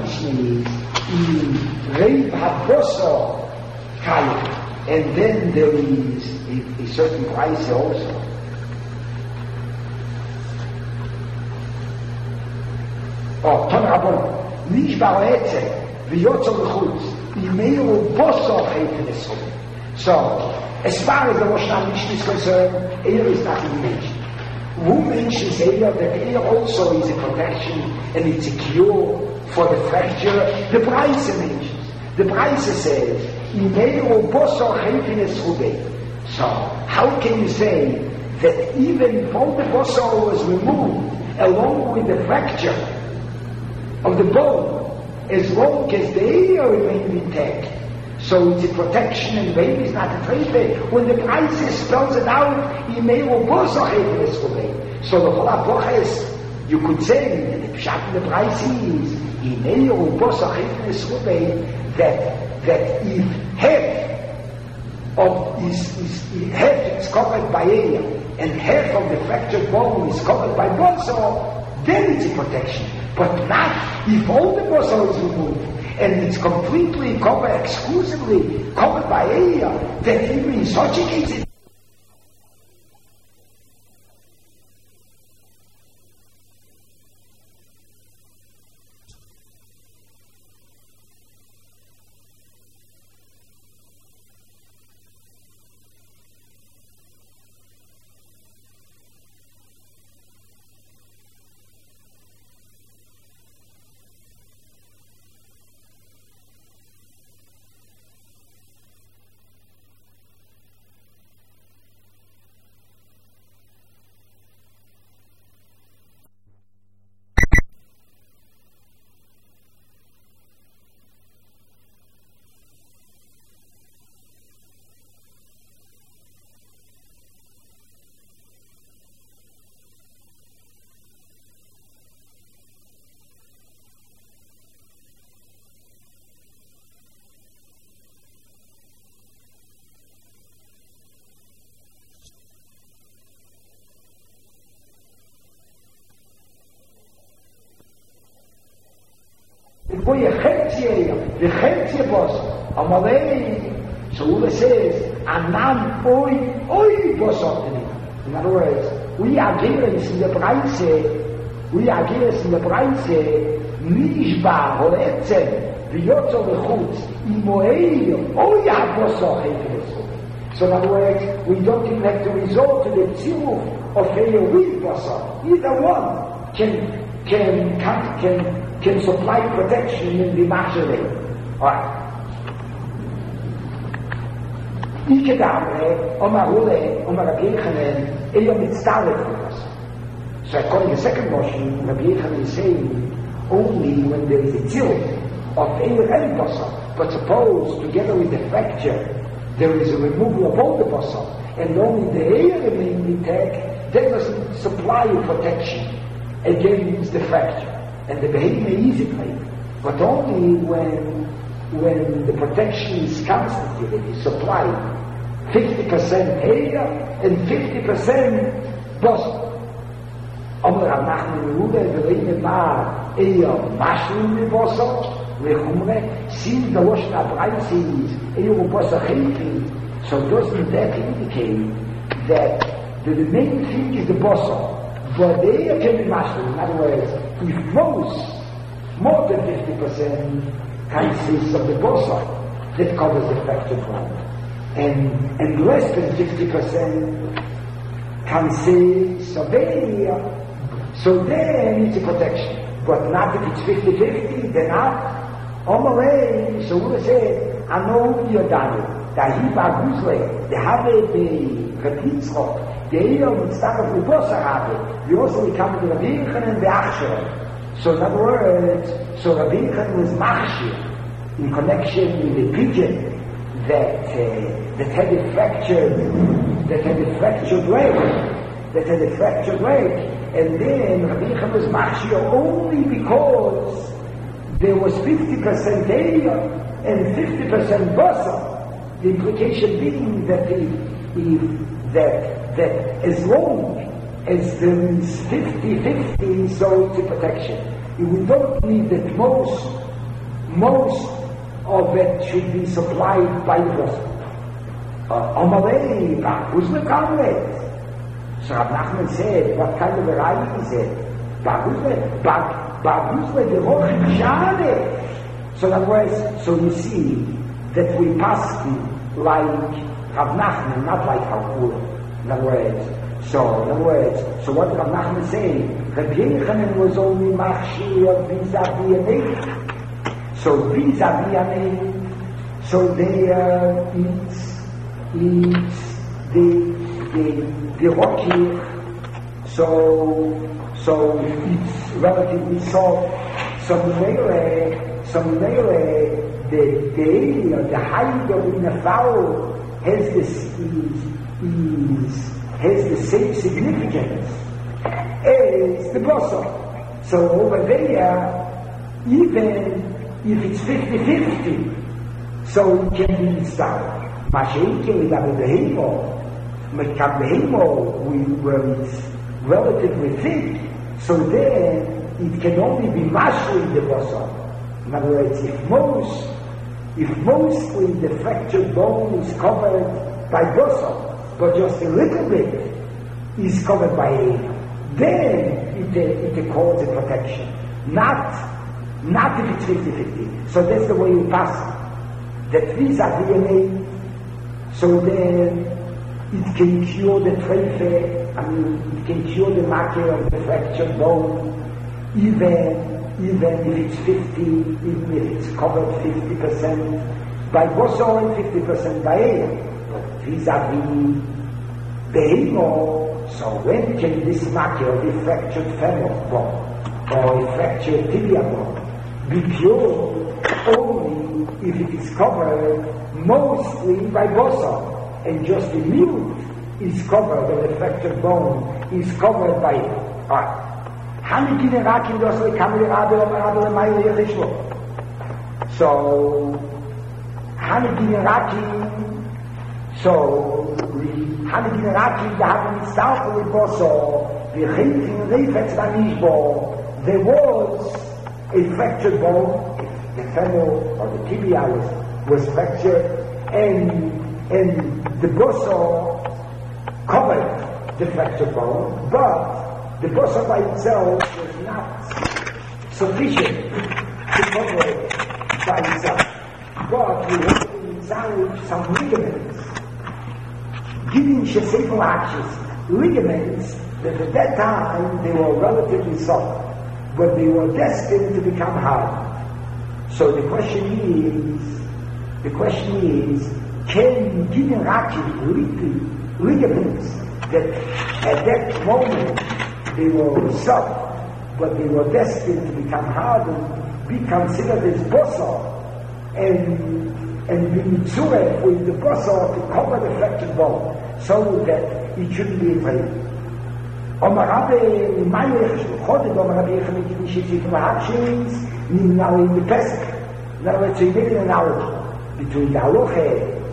[SPEAKER 1] Reib HaBosar Kayim, and then there is a certain price also. Oh, Ton Rabon, Nish Ba'etze, V'yotzo L'chutz, Yimeiru Bosar Chayim Esrom. So, as far as the Rosh Hashanah is concerned, Eir is not even mentioned. Who mentions here that air also is a protection and it's a cure for the fracture? The Braise mentions. The Braise says, so, how can you say that even though the basar was removed along with the fracture of the bone, as long as the air remained intact, so it's a protection and baby is not a trade. When the Braise spells it out, so the whole halacha is, you could say that the pshat in the Braise is that if half of half is covered by air and half of the fractured bone is covered by basar, then it's a protection. But not if all the basar is removed and it's completely covered, exclusively covered by air, that even in such a case the Chetzi was Amalei. So Ula says, Anam oi Bosotini. In other words, we are given in the Braise, Nishba Holetzen, V'yotzo V'chutz, Imoei oi HaBosot. So in other words, we don't even have to resort to the tziruf of Heyo with Bosot. Either one can supply protection in the Machele. Alright. Ikedamre, Omar Ule, Omar Rabbi Yechanan, Eyo Mitztalef with us. So according to the second motion, Rabbi Yechanan is saying only when there is a tilt of Eyo and Basar. But suppose, together with the fracture, there is a removal of all the Basar, and only the Eyo remains intact, that doesn't supply you protection against the fracture. And the behavior is easily, but only when the protection is constituted, is supplied 50% hair and 50% basar. Amar Nachman Yehuda v'lein ma eya mashlim basar v'chumre. Since the Rosh Hashanah is eya basar chayfi, so doesn't that indicate that the main thing is the basar? But there can be mashlim. In other words, if more than 50% consists of the basar that covers the fractured bone, and less than 50% consists of area, so then it's a protection. But not if it's 50-50, then not. Omalei, so we say, Ano Yodani, Dahiba Guzle, the Habe the Repitzchok, the Eyo Mitzvah of the Basar Habe, we also become the Rabbi Yechanan the Achsher. So in other words, so Rabbi Yechanan was Machshir in connection with the pigeon that had a fractured leg. that had a fractured leg, and then Rabbi Yechon was machshir only because there was 50% air and 50% basar. The implication being that that as long as there is 50-50, so it's a protection. We don't need that most of it should be supplied by the basar. Amalei, who's the comrade? So Rav Nachman said, what kind of a raya is it? So in other words, so you see that we pass like Rav Nachman, not like Halkula. In other words, so what Rav Nachman is saying, Rabbi Yochanan was only machshir vis-a-vis. So vis-a-vis, so they eats the rocky, so it's relatively soft. Some layer, the hide of in a fowl has the same significance as the basar. So over there, even if it's 50-50, so it can be installed. Mashenke with Abu Behemo, where it's relatively thick, so then it can only be mashli the basar. In other words, if mostly the fractured bone is covered by basar, but just a little bit is covered by air, then it calls a protection. Not if it's 50-50. So that's the way you pass it. That vis-a-vis DNA, so then it can cure the treife, it can cure the marker of the fractured bone, even if it's 50, even if it's covered 50% by basar and 50% by air. But vis-a-vis behemo, so when can this marker of the fractured femur bone or a fractured tibia bone be cured? Only if it is covered mostly by basar, and just the minute is covered, or the fractured bone is covered by it. Alright. So, there was a fractured bone, the femur or the tibia was fractured, and the basar covered the fractured bone, but the basar by itself was not sufficient to cover it by itself. But we had inside some ligaments, giving shesefal actions, ligaments that at that time they were relatively soft, but they were destined to become hard. So the question is, can giving actions ligaments that at that moment they were soft, but they were destined to become hardened, be considered as basar, and be mitzureh with the basar to cover the fractured bone, so that it shouldn't be afraid. Omar Rabbi Mayech Chodet, Omar Rabbi Yechon Shitzik Mahakshins, now in the Pesach. Now let's make an analogy between the halacha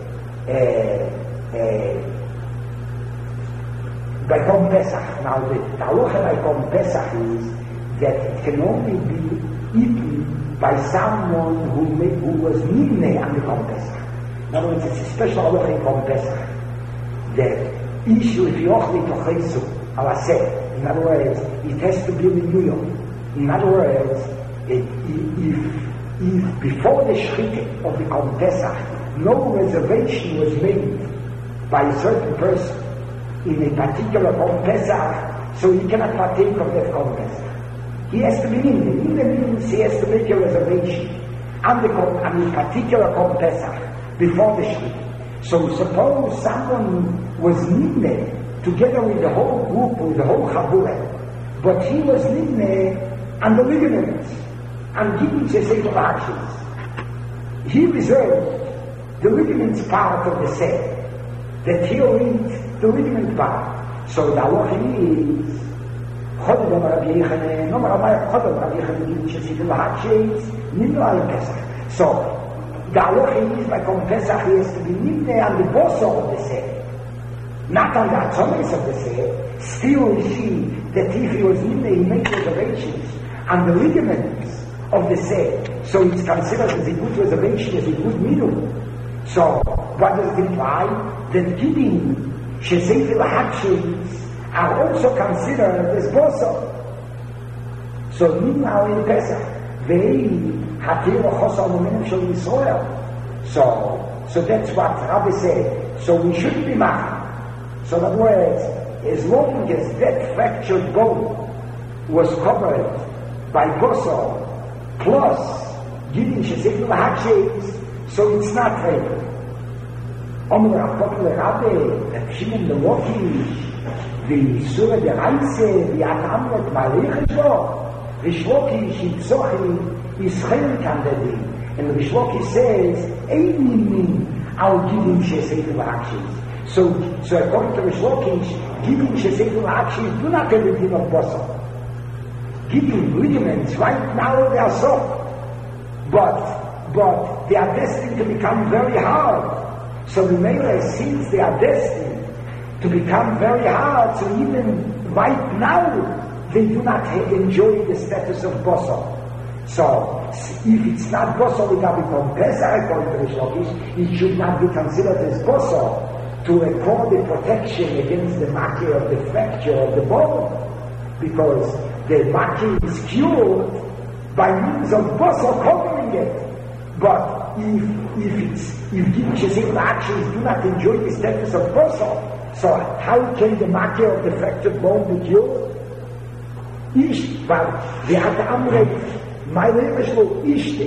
[SPEAKER 1] by Yom Pesach. Now the halacha by Yom Pesach is that it can only be eaten by someone who was nimne on the Yom Pesach. In other words, it's a special halacha in Yom Pesach. The issue if you ochli tochesu alaseh. In other words, it has to be renewal. In other words, if before the shchita of the Yom Pesach, no reservation was made by a certain person in a particular Yom Pesach, so he cannot partake of that Yom Pesach. He has to be nimne. Nimne means he has to make a reservation on the particular Yom Pesach before the shchita. So suppose someone was nimne together with the whole group, with the whole chabura, but he was nimne on the ligaments, and giving sefer actions. He reserved the ligaments part of the set, that he'll eat the ligament part. So the halacha is Chodem Rabbi Yechanan, no matter Chodem Rabbi Yechanan, you should see the Hakshes, Nimno al Pesach. So the halacha is by Pesach he has to be Nimne on the boso of the seh, not on the atzomes of the seh. Still, that if he was Nimne, he made reservations on the ligaments of the seh. So it's considered as a good reservation, as a good minimum. So what does it imply? That giving Shesefil Hakshes are also considered as boso. So now in Pesach, they hatiru chosar momentum shel Yisrael. So that's what Rabbi said. So we shouldn't be mad. So in other words, as long as that fractured bone was covered by boso plus giving shesefil hakshes, so it's not rape. Omer HaPokel Rabbi, Reb Shimon the Lakish, the Surah the Reise, the Atamot Malech Shlo, Rish Lakish Yitzchochi Yisrael Kandadi, and Rish Lakish says, Einim al giving shesefil hakshes. So according to Rish Lakish, giving shesefil hakshes do not get the din of boso. Giving ligaments right now they are soft, but they are destined to become very hard. So the Mele, since they are destined to become very hard, so even right now they do not enjoy the status of boso. So if it's not boso, it will become Pesach according to Rish Lakish. It should not be considered as boso to accord the protection against the makir of the fracture of the bone, because the makir is cured by means of boso covering it. But if giving shesefil hakshes do not enjoy the status of boso, so how can the makir of the fractured bone be cured? But the Amrei, my Rebeshlo, Ishti.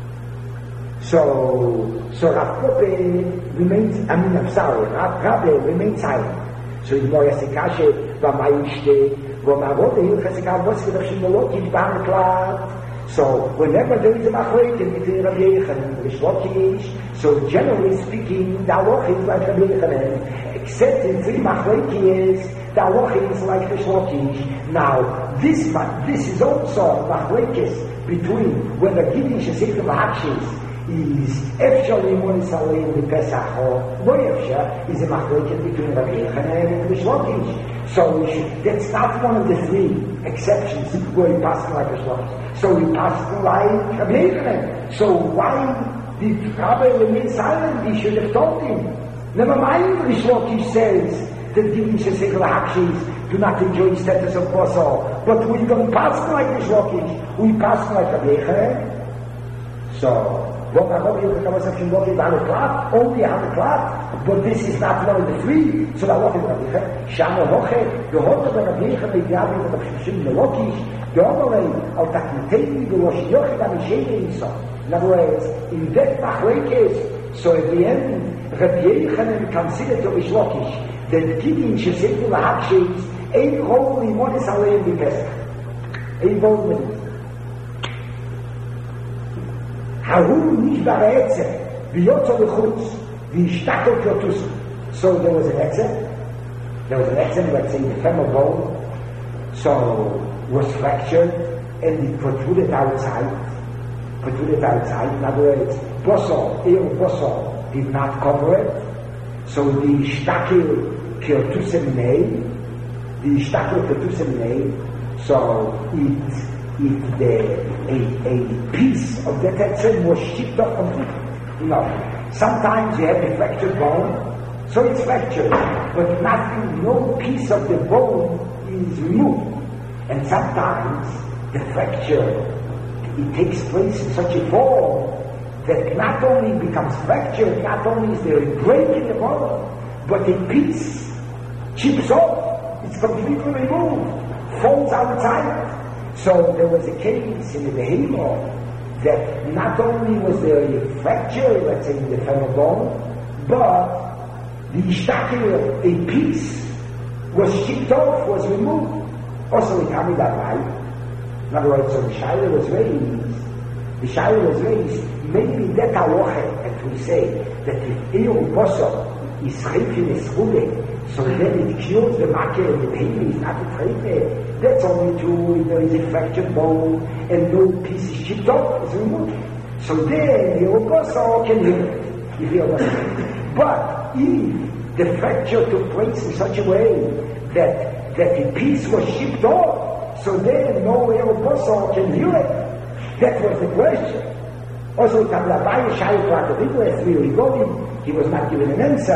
[SPEAKER 1] So Rav Kope remains, Rav Rabbe remains silent. So it's more Yasikashe, Vama Ishti, Vama Rote, Hilchasikav, Voske, Rav Shimoloki, Vama Klat. So whenever there is a machlokes between Rabbi Yechanan and Rish Lakish, so generally speaking, the halacha is like Rabbi Yechanan, except in three machlokes, the halacha is like Rish Lakish. Now, this is also machlokes between whether giving shesefil hakshes is efshar limonis alein the Pesach or lo efshar, is a machlokes between Rabbi Yechanan and Rish Lakish. So that's not one of the three exceptions where he passed like Rish Lakish. So he passed like Rabbi Yechanan. So why did Rabbi remain silent? He should have told him. Never mind, Rish Lakish says that giving shesefil hakshes do not enjoy the status of boso, but we don't pass like Rish Lakish. We pass like Rabbi Yechanan. So only on the clock, but this is not one of the three. So the halacha is Rabbi Yechanan. Shama hoche, the halacha of Rabbi Yechanan, the Yavim of Rabbi Shimon the Lakish, the Omerei, al takmitei, the Rosh Yochid HaMishayim Yisrael. In other words, in that machlokes, so at the end, Rabbi Yechanan considered to Rish Lakish that giving shesefil hakshes ain't whole limonis alein the Pesach. Ain't whole limonis. Haru nicht baretze, v'yotzo l'chutz, v'yishtakel kyotus. So there was an exit, let's say the femoral bone, so was fractured, and it protruded outside. In other words, boso did not cover it, so the shtakel kyotusem so a piece of the tetzem was shipped off completely. Sometimes you have a fractured bone, so it's fractured, but no piece of the bone is removed. And sometimes the fracture, it takes place in such a form that not only becomes fractured, not only is there a break in the bone, but a piece chips off, it's completely removed, falls outside. So there was a case in the behemoth that not only was there a fracture, let's say, in the femoral bone, but the ishtakel, a piece, was chipped off, was removed. Also, it happened that night. In other words, so the shaila was raised, maybe that halacha, and we say that if Eir Boso is chayfin is chule, so then it cures the makeh and the baby is not a chayfin. That's only true if there is a fractured bone and no piece is chipped off, is removed. So then the also can heal it, if you understand. But if the fracture took place in such a way that the piece was chipped off, so then no also can heal it. That was the question. Also, Tablabai Shai Pratabibla, really going, he was not given an answer.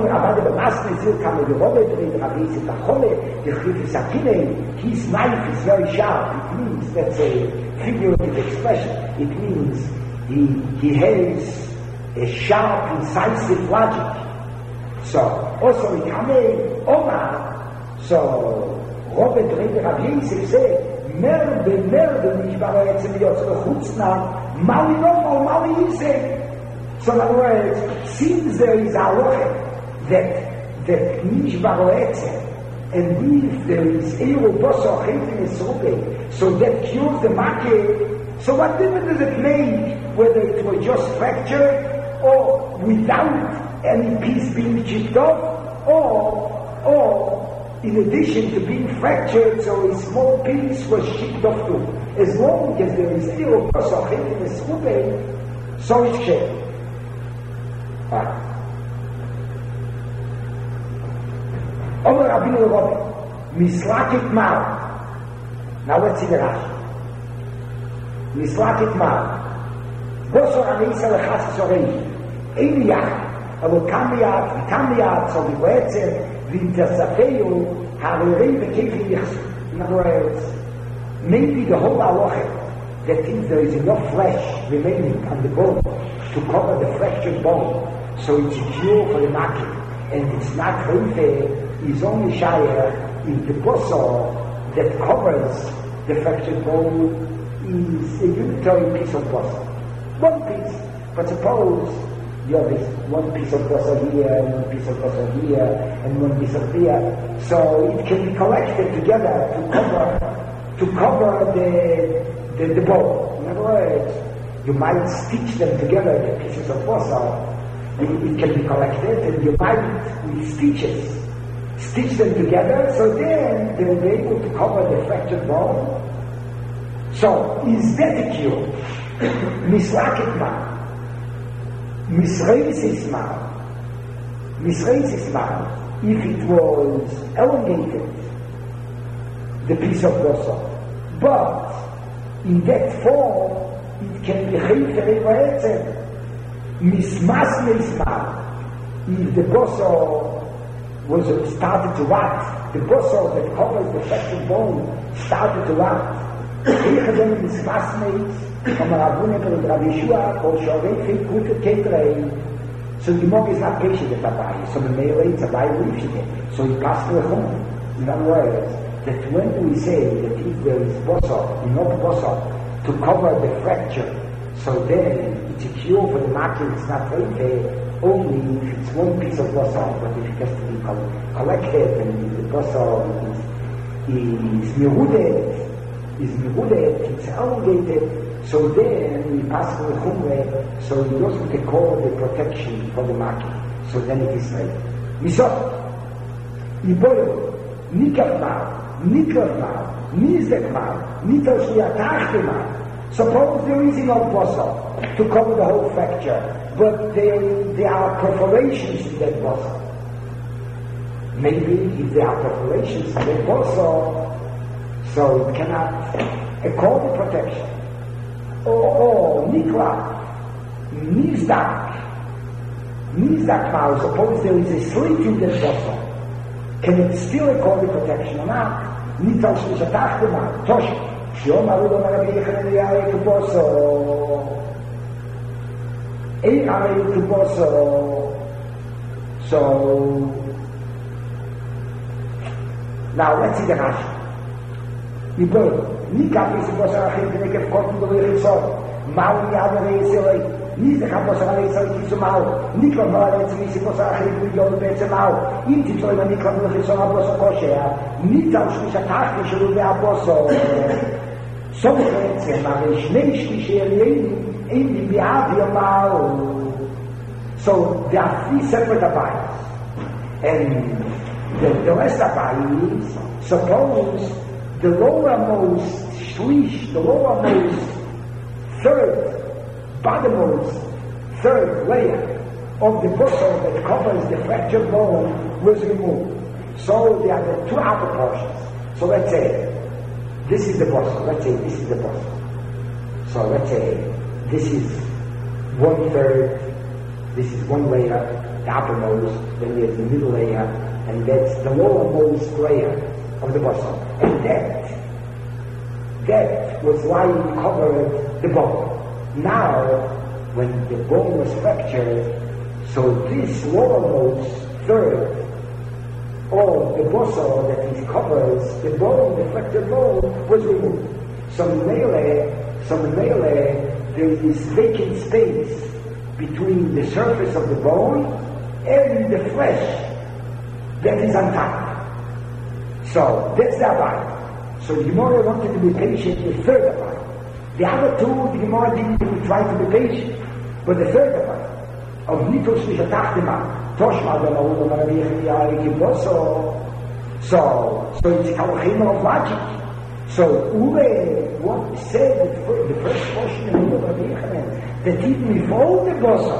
[SPEAKER 1] His knife is very sharp. It means that's a figurative expression. It means he has a sharp, incisive logic. So, also Omar, so Robert Rabbi Yosef said, Merde nicht bereits in Yotzre Chutzna, Mali Nomo, Mali Yisef. So in other words, since there is a loche that nicht bereits, and if there is Eero Bosso, Chayfin Esrupe, so that cures the makeh, so what difference does it make whether it was just fractured or without any piece being chipped off, or in addition to being fractured, so a small piece was chipped off too. As long as there is still a person in the school, so it's shared. Omer Rabbeinu Rabbi, Mislakit Mal. Now let's see the Rashi. Mislakit Mal. Bosor Aneisa Lechas Sorei. Ein Yach. Aber kam Yach, so wie Rätsel, V'intersafeyu harei v'keifi yichsu. In other words, maybe the whole halacha that if there is enough flesh remaining on the bone to cover the fractured bone, so it's a cure for the makeh, and it's not chayfe, is only shayah if the boso that covers the fractured bone is a unitary piece of boso. One piece, but suppose you have this one piece of boso here, and one piece of boso here, and one piece of here. So it can be collected together to cover the bone. In other words, you might stitch them together, the pieces of boso. It can be collected, and you might, with stitches, stitch them together, so then they will be able to cover the fractured bone. So, is that a cure? Mislakit ma. Misreisis mal, if it was elongated, the piece of boso. But, in that form, it can be chayfer evaetzem. Mismas mal, if the boso was started to rot, the boso that covers the fractured bone started to rot. So the Gemara is not patient with Abai, so the Meirei is Abai Rishike, so he passed to the home. In other words, that when we say that if there is boso, enough boso to cover the fracture, so then it's a cure for the makeh, it's not okay, only if it's one piece of boso, but if it has to be collected and the boso is miruded, it's elongated, so then we pass through the chumre, so it doesn't take all the protection for the makeh. So then it is right. Misot, Iboyo, Nikaf mal, Nizek mal, Nital Shliatachte mal. Suppose there is enough boso to cover the whole fracture, but there are perforations in that boso. Maybe if there are perforations in that boso, so it cannot accord the protection. Or Nikla, Nizdak mal, suppose there is a slit in that boso, can it still accord the protection or not? Nital Shliatachte mal, Tosh. Shiom Arudon Rabbi Yechon Yare to boso, Ein Are to boso. So now let's see the Rashi. Nikaf is boso achim to make a cotton to the Rizor. Mao Yadre Yisrael. Nizek boso Yadre Yisrael to Mao. Nikaf Yadre Yisrael boso achim to Yod Betze Mao. Im Titoy Nikaf Rizor boso kosher. Nital Shlishatach Shelu boso. So Rätsel, aber ich nicht in die Behavior mal. So there are three separate abiders. And the rest of is, suppose the lowermost shlish, the lowermost bottommost third layer of the bosor that covers the fractured bone was removed. So there are the two upper portions. So let's say this is the bosor. Let's say this is the bosor. So let's say this is 1/3. This is one layer, the uppermost. Then there's the middle layer, and that's the lowermost layer of the bosor. And that was lying covered the bone. Now, when the bone was fractured, so this lowermost third of the bosor that it covers the bone, the fractured bone, was removed. So melee, there is vacant space between the surface of the bone and the flesh that is on top. So that's the abide. So the Gemara wanted to be patient with third abide. The other two, the Gemara didn't even try to be patient. But the third abide, of Nitos Mishatachtima, Toshma, the Ma'ulam, so it's Kalachim of logic. So Ule said the first portion of Rabbi Yochanan that even if all the bosor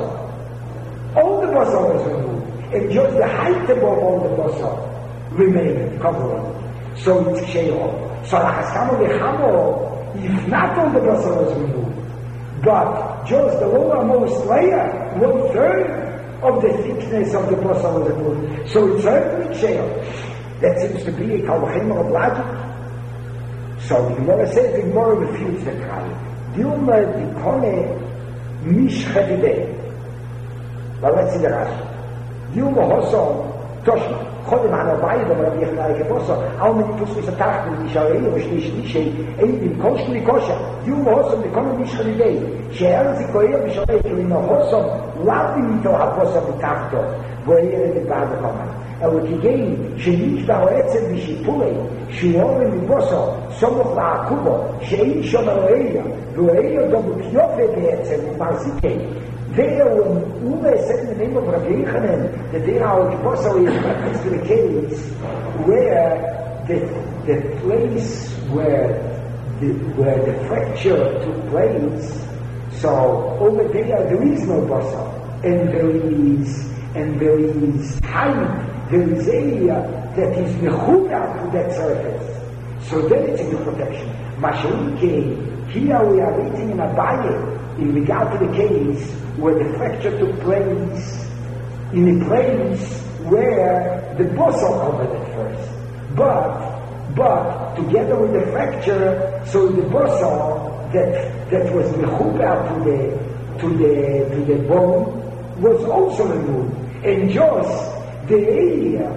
[SPEAKER 1] was removed, and just the height above all the bosor remained covering. So it's Sheol. So Lachaskamo Lechamo, if not all the bosor was removed, but just the lowermost layer, 1/3 of the thickness of the bosor was removed. So it's certainly Sheol. That seems to be a Kalachim of logic. So the Gemara says, the Gemara refutes the cry. Dilma dikone mishchadidei. Well, let's see the Rashi. Dilma hosom toshma. Chodem hanabai, the Rabbi Yochanan Keboso, al menitus misatachtim, nisharei, v'shnish nishei, eidim, kosh nikosha. Dilma hosom dikone mishchadidei. She'er zikoyer misharei, kilima hosom, lavi mito haposa mitachto, v'oyer edibad v'choman. וכגין שנשבע עצם בשיפורי שיעור מבוסו סמוך לעקובו שאין שום אלוהיה ואוהיה גם כיופה בעצם ומחזיקי הוא בעצם the name of Rabbi Yochanan that there are Keboso is reference to the case where the place where the fracture took place. So over there is no Boso and there is time. There is area that is mechuga to that surface. So then it's a good protection. Mashalike, here we are waiting in a Abaye in regard to the case where the fracture took place in a place where the bosor covered it first. But together with the fracture, so the bosor that was mechuga to the bone was also removed. And just the area,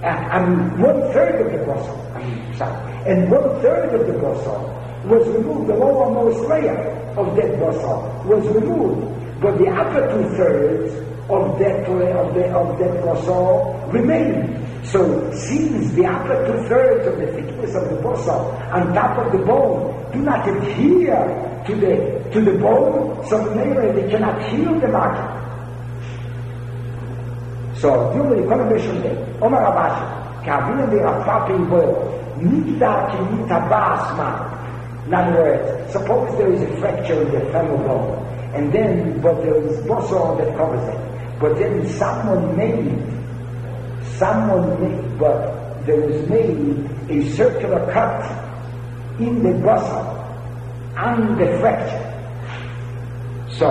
[SPEAKER 1] 1/3 of the bosor, and 1/3 of the bosor was removed. The lowermost layer of that bosor was removed, but the upper 2/3 of that bosor remained. So since the upper 2/3 of the thickness of the bosor on top of the bone do not adhere to the bone, so they cannot heal the market. So, Dilma Yikonim Beshundei, Omar Abashi, Kavina B'Rafat Boil, Nigda Kinita Basma. In other words, suppose there is a fracture in the femoral bone, and then, but there is bosor that covers it. But then someone made, but there was made a circular cut in the bosor, on the fracture. So,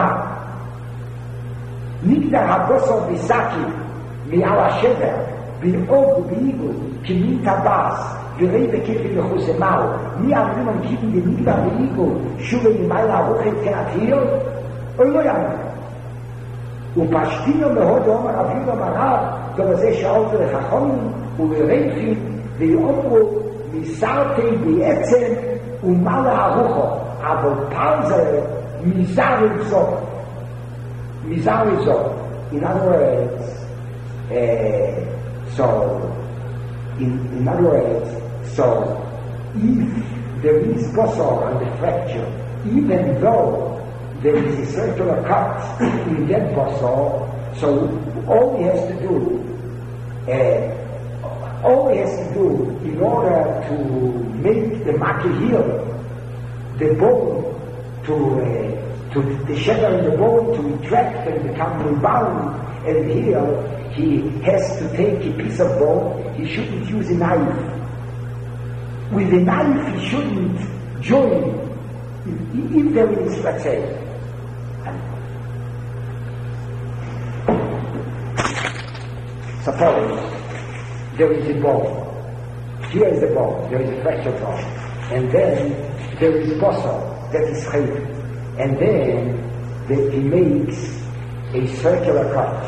[SPEAKER 1] נגדר הבוסר ביסקי מעל השבר בלעוד ובעיגול כמין טבס וראי בכיפי מחוסמאו מי אמרים המקידים בנגדר בעיגול שוב למעלה הרוחת כנתיר או לא יאמר ופשטינו מאוד אומר אבינו מרב גם הזה שאולת לחכונים ובראיכי ויאמרו מסרתי בעצם ומעלה הרוחו אבל פרזר מזר לזור Mizarizo. In other words, if there is bosor on the fracture, even though there is a circular cut in that bosor, so all he has to do all he has to do in order to make the makkah heal, the bone to the shadow in the bone to retract and become rebound and heal, he has to take a piece of bone. He shouldn't use a knife. With a knife he shouldn't join if there is, let's say, suppose there is a bone. Here is a bone, there is a fractured bone. And then there is a muscle that is scraped. And then he makes a circular cut.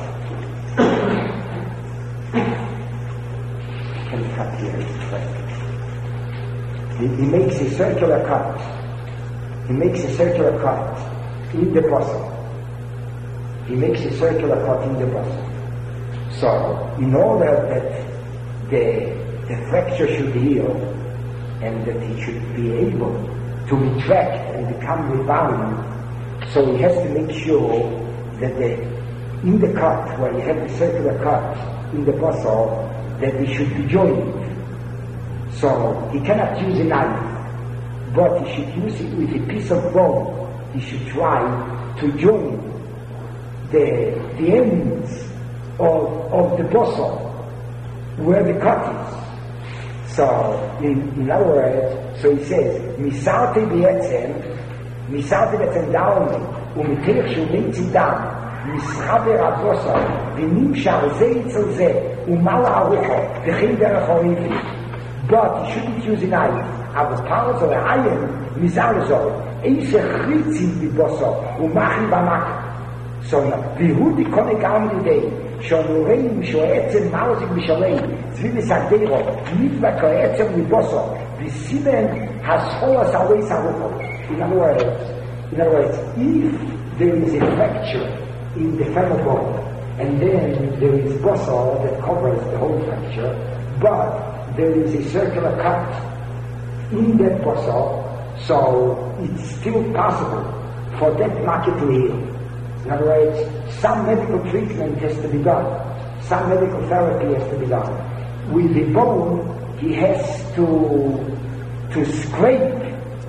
[SPEAKER 1] Can cut here, it's right. He makes a circular cut. He makes a circular cut in the muscle. He makes a circular cut in the muscle. So, in order that the fracture should heal and that he should be able to retract and become rebound, so he has to make sure that in the cut, where you have the circular cut in the muscle, that it should be joined. So he cannot use a knife, but he should use it with a piece of bone. He should try to join the ends of the muscle where the cut is. So, in other words, so he says, Misarte be'etzem daumi, u'mitech shu nitzi dam, mischaber adrosa, v'nimshar ze itzel ze, u'mala arucho, v'chin derech horifi. But he shouldn't use a knife. Aber parts of the iron, mizarzo, eise chritzin biboso, u'machin b'mak. So, v'hudi kone gam lidei, שאומרים שהעצם מרזיק משלם סביב הסגדרו נתבע כעצם מבוסו וסימן הסחולס עלי סרופו. In other words, if there is a fracture in the femur bone and then there is boso that covers the whole fracture, but there is a circular cut in that boso, so it's still possible for that market to heal. In other words, some medical treatment has to be done. Some medical therapy has to be done. With the bone, he has to scrape.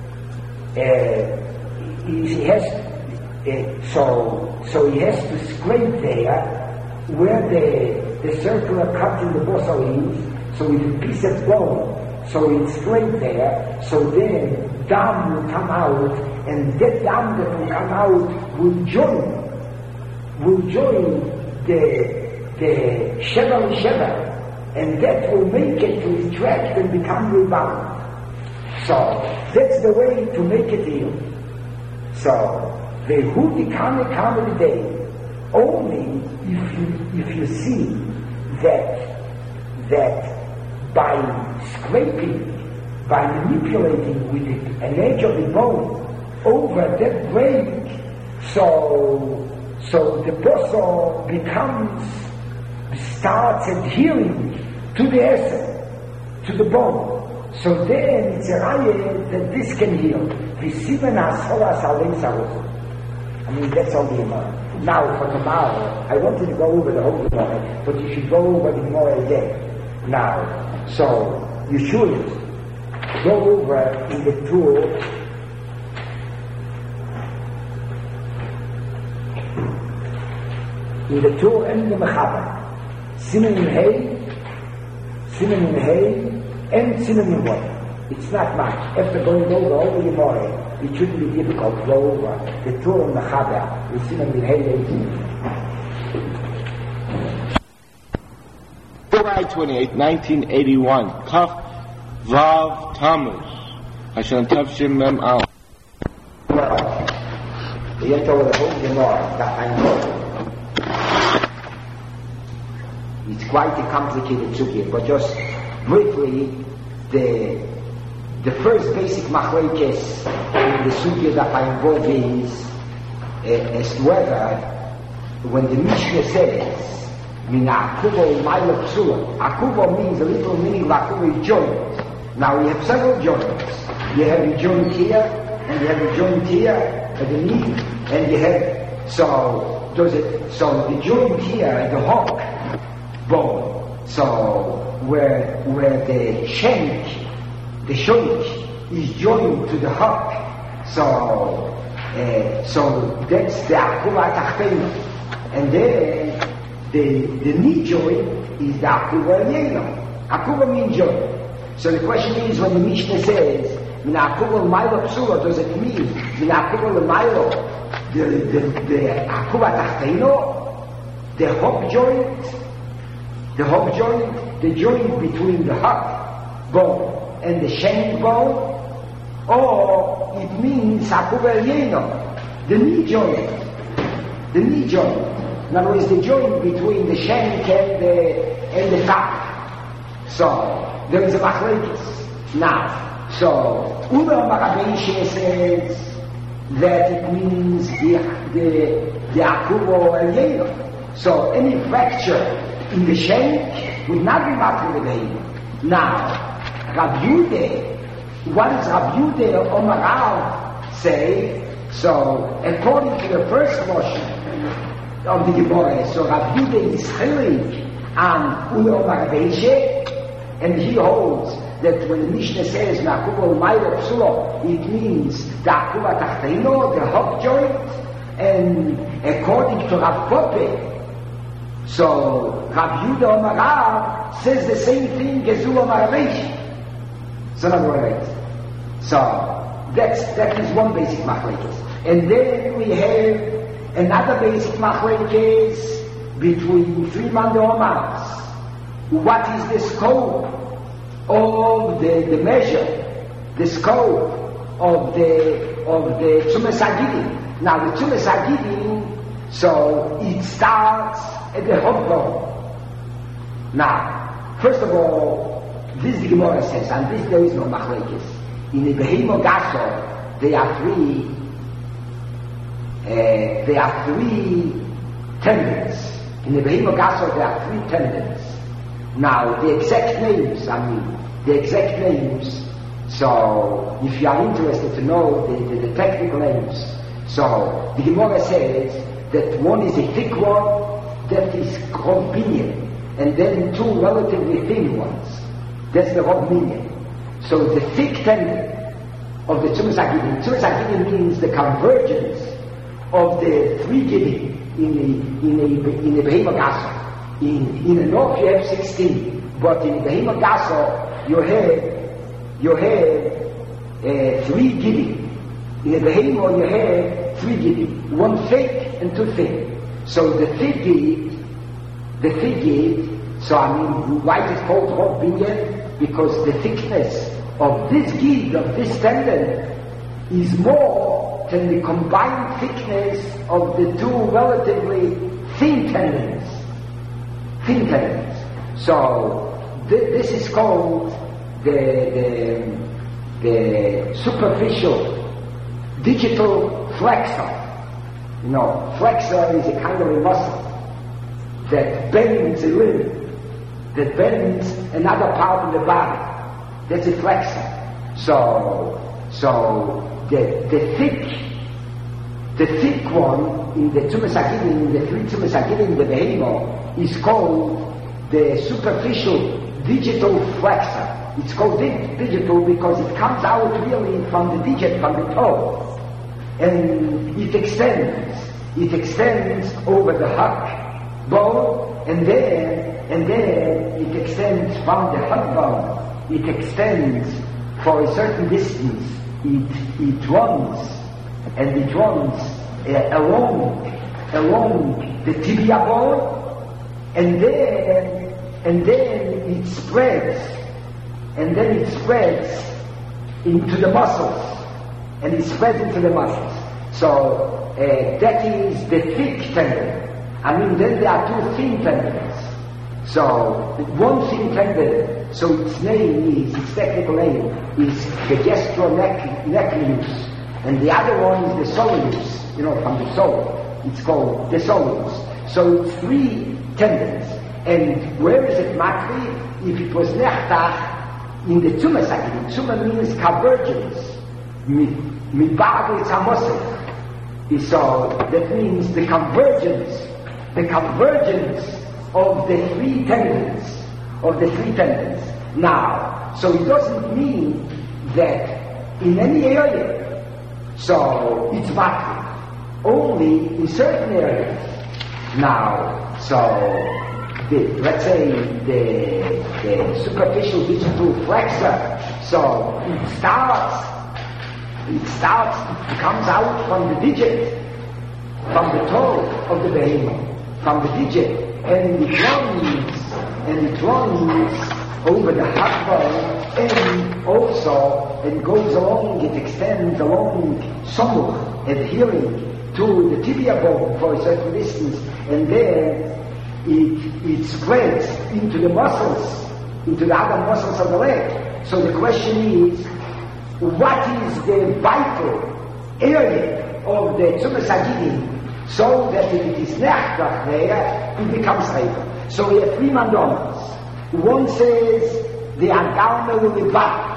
[SPEAKER 1] So he has to scrape there where the circular cut in the boso is. So with a piece of bone, so it's scraped there. So then dam will come out, and that dam that will come out will join the sheva and sheva, and that will make it to retract and become rebound. So that's the way to make it heal. So the hudi kame day, only if you see that by scraping, by manipulating with an edge of the bone over that break, so the boso starts adhering to the essence, to the bone. So then it's a raya that this can heal. I mean, that's all the Gemara. Now, for tomorrow, I wanted to go over the whole Gemara, but you should go over the Gemara again. Now, so you should go over in the tour. In the Torah and the Mechaber, Simen in Hay, and Simen in Way. It's not much. After going over all the Gemara, it shouldn't be difficult to go over the Torah and the Mechaber with Simen in Hay 18.
[SPEAKER 2] July 28, 1981. Kaf Vav Tammuz. Hashem Tavshim Mem Al.
[SPEAKER 1] The end over the whole Gemara that I know. It's quite a complicated sugya, but just briefly, the first basic machlokes in the sugya that I involve is as to whether, when the Mishnah says, "Min akuvo u'maylo psula," akuvo means a little meaning of akuvo is joint. Now we have several joints. You have a joint here, and you have a joint here at the knee, and you have so the joint here at the hook bone So where the shank, the shonik, is joined to the hook, so that's the akula tachteina, and then the knee joint is the akula elyono. Akula means joint. So the question is, when the Mishnah says min akula l'maylo psula, does it mean min akula l'maylo the akula tachteino, the hook joint, the joint between the hook bone and the shank bone? Or it means akula elyono, the knee joint. In other words, the joint between the shank and the top. So there is a machlekes now. So Uber Marabeishe says that it means the akula elyono. So any fracture in the shank would not be akula elyono. Now Rabbi Yehuda, what does Rabbi Yehuda Omar Rav say? So, according to the first portion of the Gemara, so Rabbi Yehuda is chilik and Omar Beishe, and he holds that when the Mishnah says Na'akula L'maylo Psulo, it means the akula tachteino, the hook joint, and according to Rav Pope, so Rabbi Yehuda Omar Rav says the same thing as Omar Beishe. So in other words, so that is one basic machlekes. And then we have another basic machlekes between three mandomas. What is the scope of the measure, the scope of the Tzumas HaGidin? Now the Tzumas HaGidin, so it starts at the hook bone. Now, first of all, this the Gemara says, and this there is no machlekes. In the Behemo Gaso, there are three tendons. In the Behemo Gaso, there are three tendons. Now, the exact names, so if you are interested to know the technical names, so the Gemara says that one is a thick one, that is called binyan, and then two relatively thin ones. That's the whole meaning. So the thick tendon of the Tzumas HaGidin. Tzumas HaGidin means the convergence of the three gidin in a Behemo Gaso. In the north you have 16, but in the Behemo Gaso you have three gidin. In the Behemo you have three gidin, one thick and two thin. So the thick gid, so why is it called Rov Binyan? Because the thickness of this gid, of this tendon, is more than the combined thickness of the two relatively thin tendons. So this is called the superficial digital flexor. You know, flexor is a kind of a muscle that bends a limb, that bends another part of the body. That's a flexor. So the thick one in the Tzumas HaGidin, in the three Tzumas HaGidin in the Behemo, is called the superficial digital flexor. It's called digital because it comes out really from the digit, from the toe, and it extends over the hook bone, and then it extends from the hook bone. It extends for a certain distance. It runs along the tibia bone, and then it spreads into the muscles, So that is the thick tendon. Then there are two thin tendons. So one thin tendon, so its technical name is the gastrocnecleus, and the other one is the soleus, from the soul. It's called the soleus. So it's three tendons. And where is it matri? If it was nechtach in the Tzumas HaGidin, Tzuma means convergence. Mibagel tzamosech. So that means the convergence of the three tendons of the three tendons. Now, so it doesn't mean that in any area, so it's matri. Only in certain areas. Now, so let's say the superficial digital flexor, so it comes out from the digit, from the toe of the behemoth, from the digit, and it runs over the heart bone, and also it goes along, it extends along samuch, adhering to the tibia bone for a certain distance, and then it spreads into the muscles, into the other muscles of the leg. So the question is, what is the vital area of the Tzumas HaGidim, so that if it is nechtach there, it becomes reifer. So we have three mandomas. One says the agalme u'libah.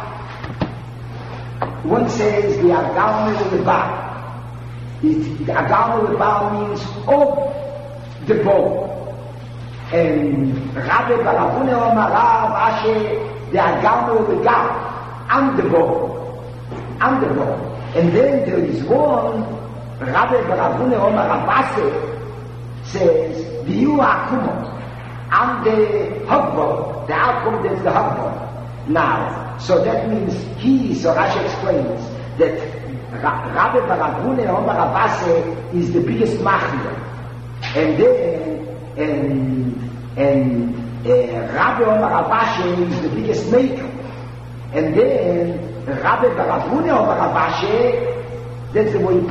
[SPEAKER 1] One says the agalme u'libah. The agalme u'libah means of the bone. And Rabbi Baravune Omarav Ashe, the agalme u'libah, and the bone. And the bone. And then there is one, Rabbi Baravune Omarav Ashe, says the yu akumot. And the hubbub, the outcome is the hubbub. Now, so that means so Rashi explains that Rabbi Baravune Omar Abase is the biggest machmir, and then Rabbi Omar Abashe is the biggest maker, and then Rabbi Baravune Omar Abashe, that's the way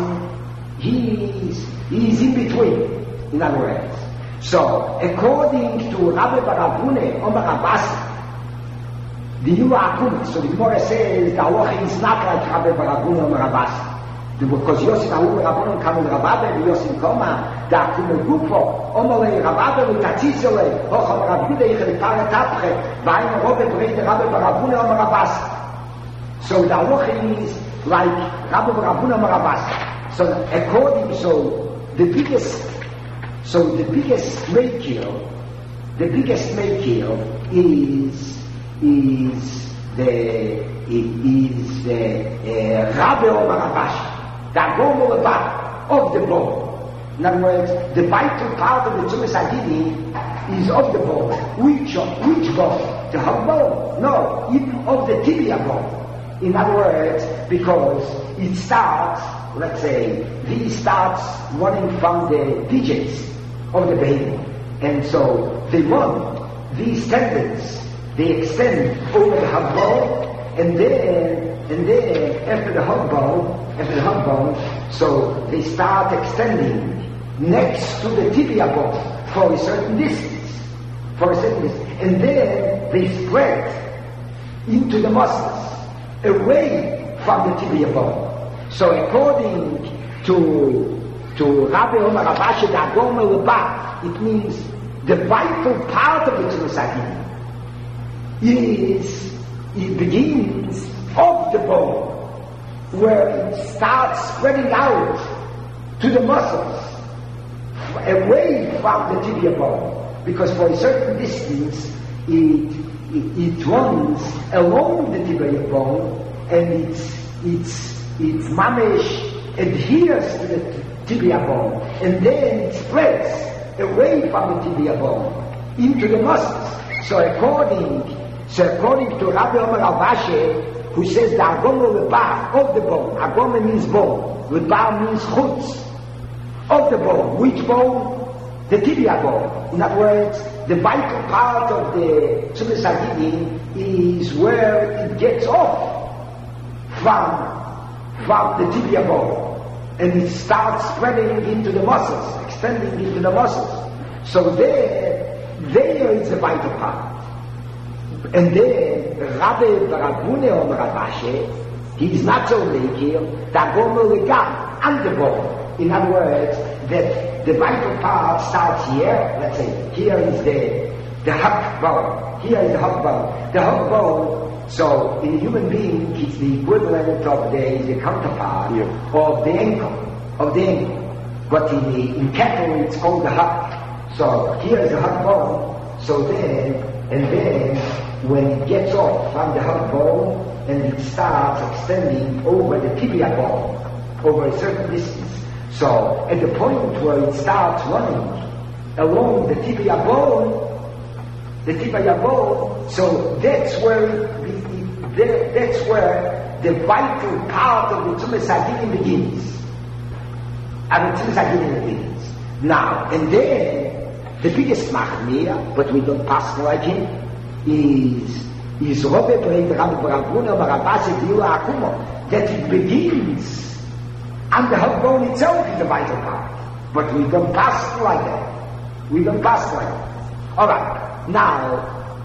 [SPEAKER 1] he's in between, in other words. So, according to Rabbi Baravune Omar Abbas, the Yuva Akum, so the Gemara says the halacha is not like Rabbi Baravune Omar Abbas, because Yosef Ahu Rabbanon Kamil Rabbabe, and Yosef Koma, the Akum Gufo, Omale Rabbabe, and Tatzizele, Hocham Rabbude, Yichelitare Tapche, Vayin Robbe Breit Rabbi Baravune Omar Abbas. So the halacha is like Rabbi Baravune Omar Abbas. So according, the biggest makir is Rabbi Omar Abash, the Agom of the bone. In other words, the vital part of the Tzumas HaGidim is of the bone. Which bone? The hub bone? No, even of the tibia bone. In other words, because it starts, let's say, these starts running from the digits of the baby, and so they run these tendons, they extend over the hub bone, and then after the hub bone, so they start extending next to the tibia bone for a certain distance, and then they spread into the muscles away from the tibia bone. So according to Rabbi Omar Abash, the Agom Lebah, it means the vital part of the Tzumas HaGidim it begins of the bone, where it starts spreading out to the muscles, away from the tibia bone, because for a certain distance it runs along the tibia bone, and it's mamish adheres to the tibia bone, and then it spreads away from the tibia bone into the muscles. So according to Rabbi Omar Avashe, who says the Agom Lebah of the bone, Agom means bone, Lebah means chutz of the bone. Which bone? The tibia bone. In other words, the vital part of the Tzumas HaGidim is where it gets off from the tibia bone, and it starts spreading into the muscles, extending into the muscles. So there is the vital part. And then Rabbi Baravune Omar Abashe, he is not so naked, Dagom Legam, and the bone. In other words, that the vital part starts here. Let's say here is the hub bone. Here is the hub bone. The hub bone. So in a human being, it's the equivalent of the counterpart of the ankle. But in cattle, it's called the hub. So here is the hub bone. So then, when it gets off from the hot bone, and it starts extending over the tibia bone, over a certain distance. So, at the point where it starts running along the tibia bone, so that's where the vital part of the Tzumas Hagidin begins. Now, and then, the biggest machmir, but we don't pass like him, is Robbe Breit Rabbi Barabuna Barabase Diula Akumo, that it begins and the hot bone itself is the vital part. But we don't pass like that. Alright, now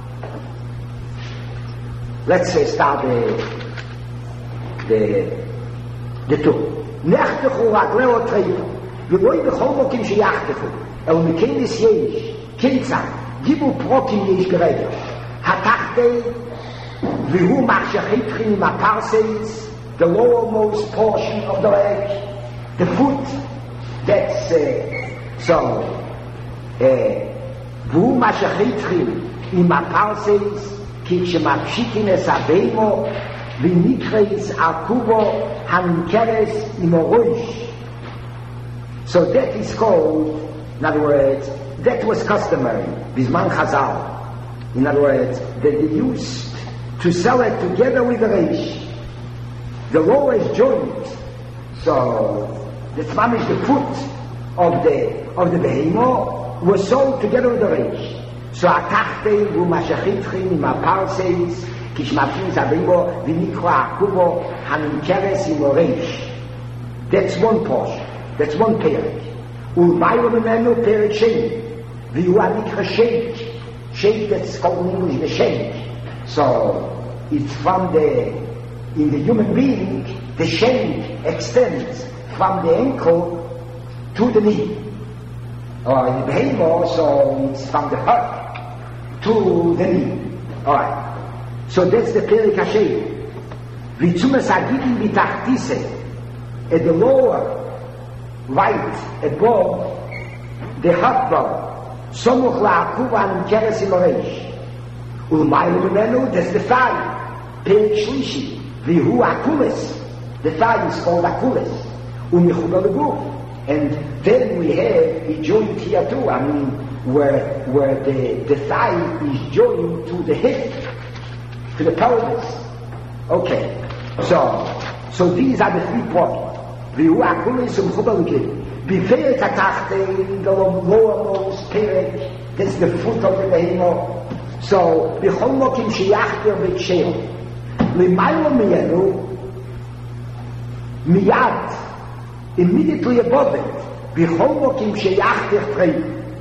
[SPEAKER 1] let's say start the two. Nechtechu Ragleo Treifa. V'loi b'chol mokim sheyachtechu. El mekenis yesh. Kintzah. Gibu prokim yesh gereger. Hatachtei. V'hu machshachitchin im aparseis. The lowermost portion of the leg. The foot. That's, V'hu machshachitchin im aparseis. Ki shemapshikin es abeimo. V'nikreis akubo hankeres im oroish. So that is called, in other words, that was customary, Bisman Chazal. In other words, that they used to sell it together with the reish. The lowest joint, so the tzmamish, the foot of the behemoth, was sold together with the reish. So atachte hu mashachitchin im aparseis, kishmapin zabimo v'nikra akubo hankeres im oroish. That's one portion. That's one perik. Ulmayro memenu perik sheik. V'yuanikra sheik. Sheik, that's called in English the sheik. So, it's from in the human being, the sheik extends from the ankle to the knee. Or in the behemoth, so it's from the heart to the knee. Alright. So that's the perik ha-sheik. V'tzumas hagidin b'tachtise. At the lower, right above the hot bone, somuch la'akuva and keres im oreish. Ulmayru memenu, that's the thigh, perik shlishi, v'hu akules. The thigh is called akules. U'michuba leguf. And then we have a joint here too, I mean, where the thigh is joined to the hip, to the pelvis. Okay, so these are the 3 points. V'hu akulis umchubalugid. B'feirik hatachtei, the lowermost perik, that's the foot of the behemoth. So, b'chol mokim sheyachter v'ksheil. L'maylo meyenu, miyad, immediately above it, b'chol mokim sheyachter trei.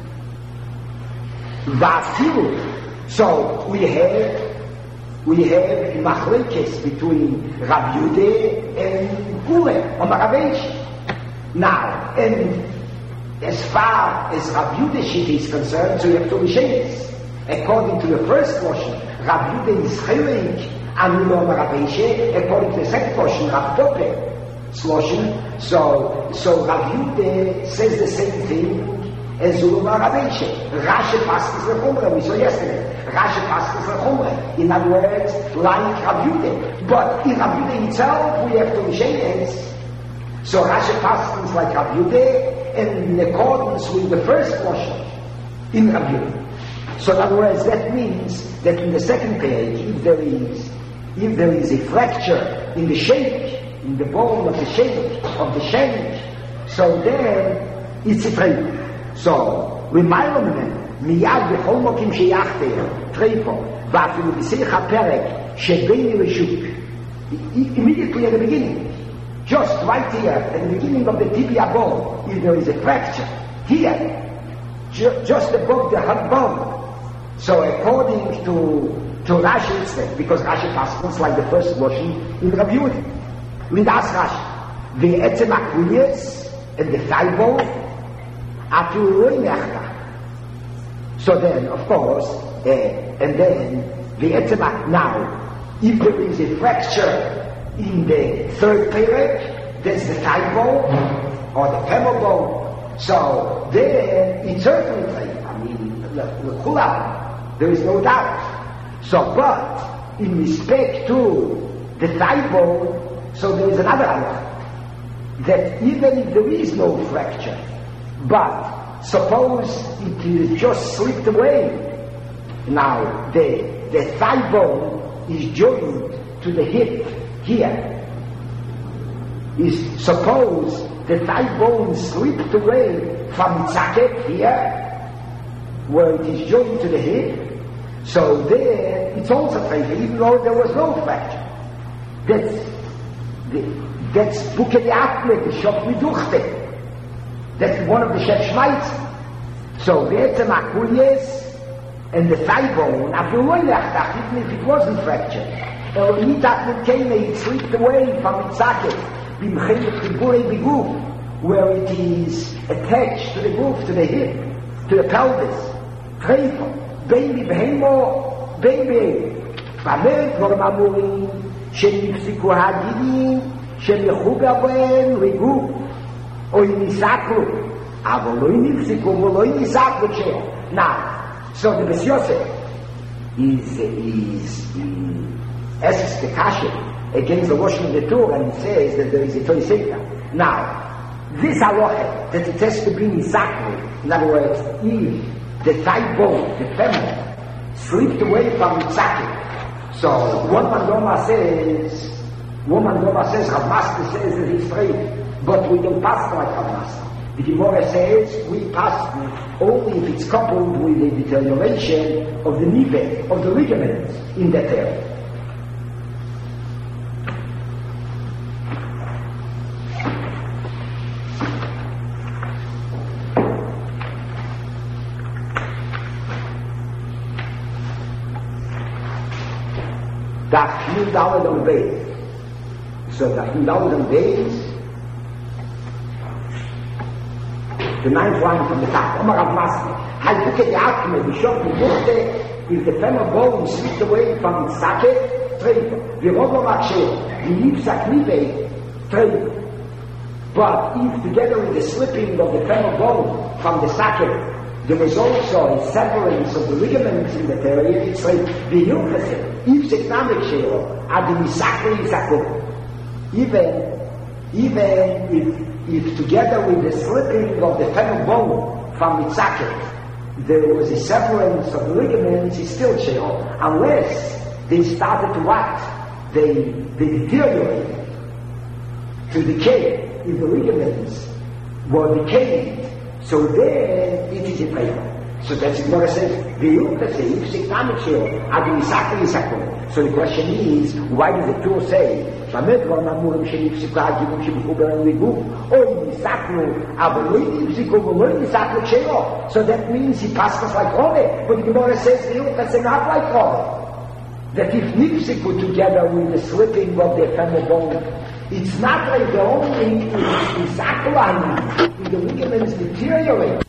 [SPEAKER 1] V'afilu. So, we have machlekes between Rabbi Yehuda and Gule on Maravesh. Now, and as far as Rabbi Yehuda shit is concerned, so you have 2 Rishonos. According to the first portion, Rabbi Yehuda is chelik and on Maravesh. According to the second portion, Rabbi Dope Sloshin. So Rabbi Yehuda says the same thing as Zulma Rabbeinu. Rashi passes the Chumrah, we saw yesterday. Rashi passes the Chumrah. In other words, like Rabbi Yehuda. But in Rabbi Yehuda itself, we have 2 Rishonos. So Rashi passes like Rabbi Yehuda, and in accordance with the first portion, in Rabbi Yehuda. So in other words, that means that in the second page, if there is a fracture in the sheik, in the bone of the sheik, so then it's a trade. So, we mile miyad b'chol mokim sheyachter, treifo, v'afilu b'seich ha'perek, shebeini l'shuk. Immediately at the beginning, just right here, at the beginning of the tibia bone, if there is a fracture, here, just above the hot bone. So according to Rashi, it's that, because Rashi passes like the first portion in Rabbi Yehuda. Lidas Rashi, the etzem akriyes, and the thigh bone, so then, of course, and then the etzema. Now, if there is a fracture in the third perik, that's the thigh bone or the femur bone. So then, it's certainly, I mean, There is no doubt. So, but in respect to the thigh bone, so there is another halacha, that even if there is no fracture, but suppose it is just slipped away, now the thigh bone is joined to the hip here. Suppose the thigh bone slipped away from its socket here, where it is joined to the hip, so there it's also fracture, even though there was no fracture. That's Bukeli Atme, the Shop Miduchte. That's one of the Shef Schmeiz. So there's a Makulies, and the thigh bone, even if it wasn't fractured, it slipped away from its socket, where it is attached to the goof, to the hip, to the pelvis. Baby, baby. שנפסיקו הגידים, שמחוגה בהם ריגוף, או ניסקו, אבל לא נפסיקו ולא ניסקו שם. Now, so the Bes Yosef is asks the Kasha against the washing of the Torah, and he says that there is a Torah Sekta. Now, this halacha, that it has to be nisakru, in other words, if the thigh bone, the femur, slipped away from its socket. So one Mandoma says, Rav Master says that he's straight, but we don't pass like Rav Master. The Gemara says we pass only if it's coupled with the deterioration of the nive, of the ligaments in that area. $1,000 base. So $1,000 base, the ninth line from the top. Omar Rav Maski, if the femur bone slipped away from its socket, but if together with the slipping of the femur bone from the socket, there was also a severance of the ligaments in that area, it's like the Yilchaseh, if Seknamek Shelo, Adimisakri Yisakor. Even if together with the slipping of the femur bone from its socket, there was a severance of the ligaments, it's still Shelo, unless they started to what? They deteriorate to decay. If the ligaments were decayed, so then it is a paper. So that's what Gemara says. So the question is, why does the Torah say, so that means he passed us like Ove. But the Gemara says, not like Ove. That if Nipsiku together with the slipping of the femur bone, it's not like the only thing is the ligaments deteriorate.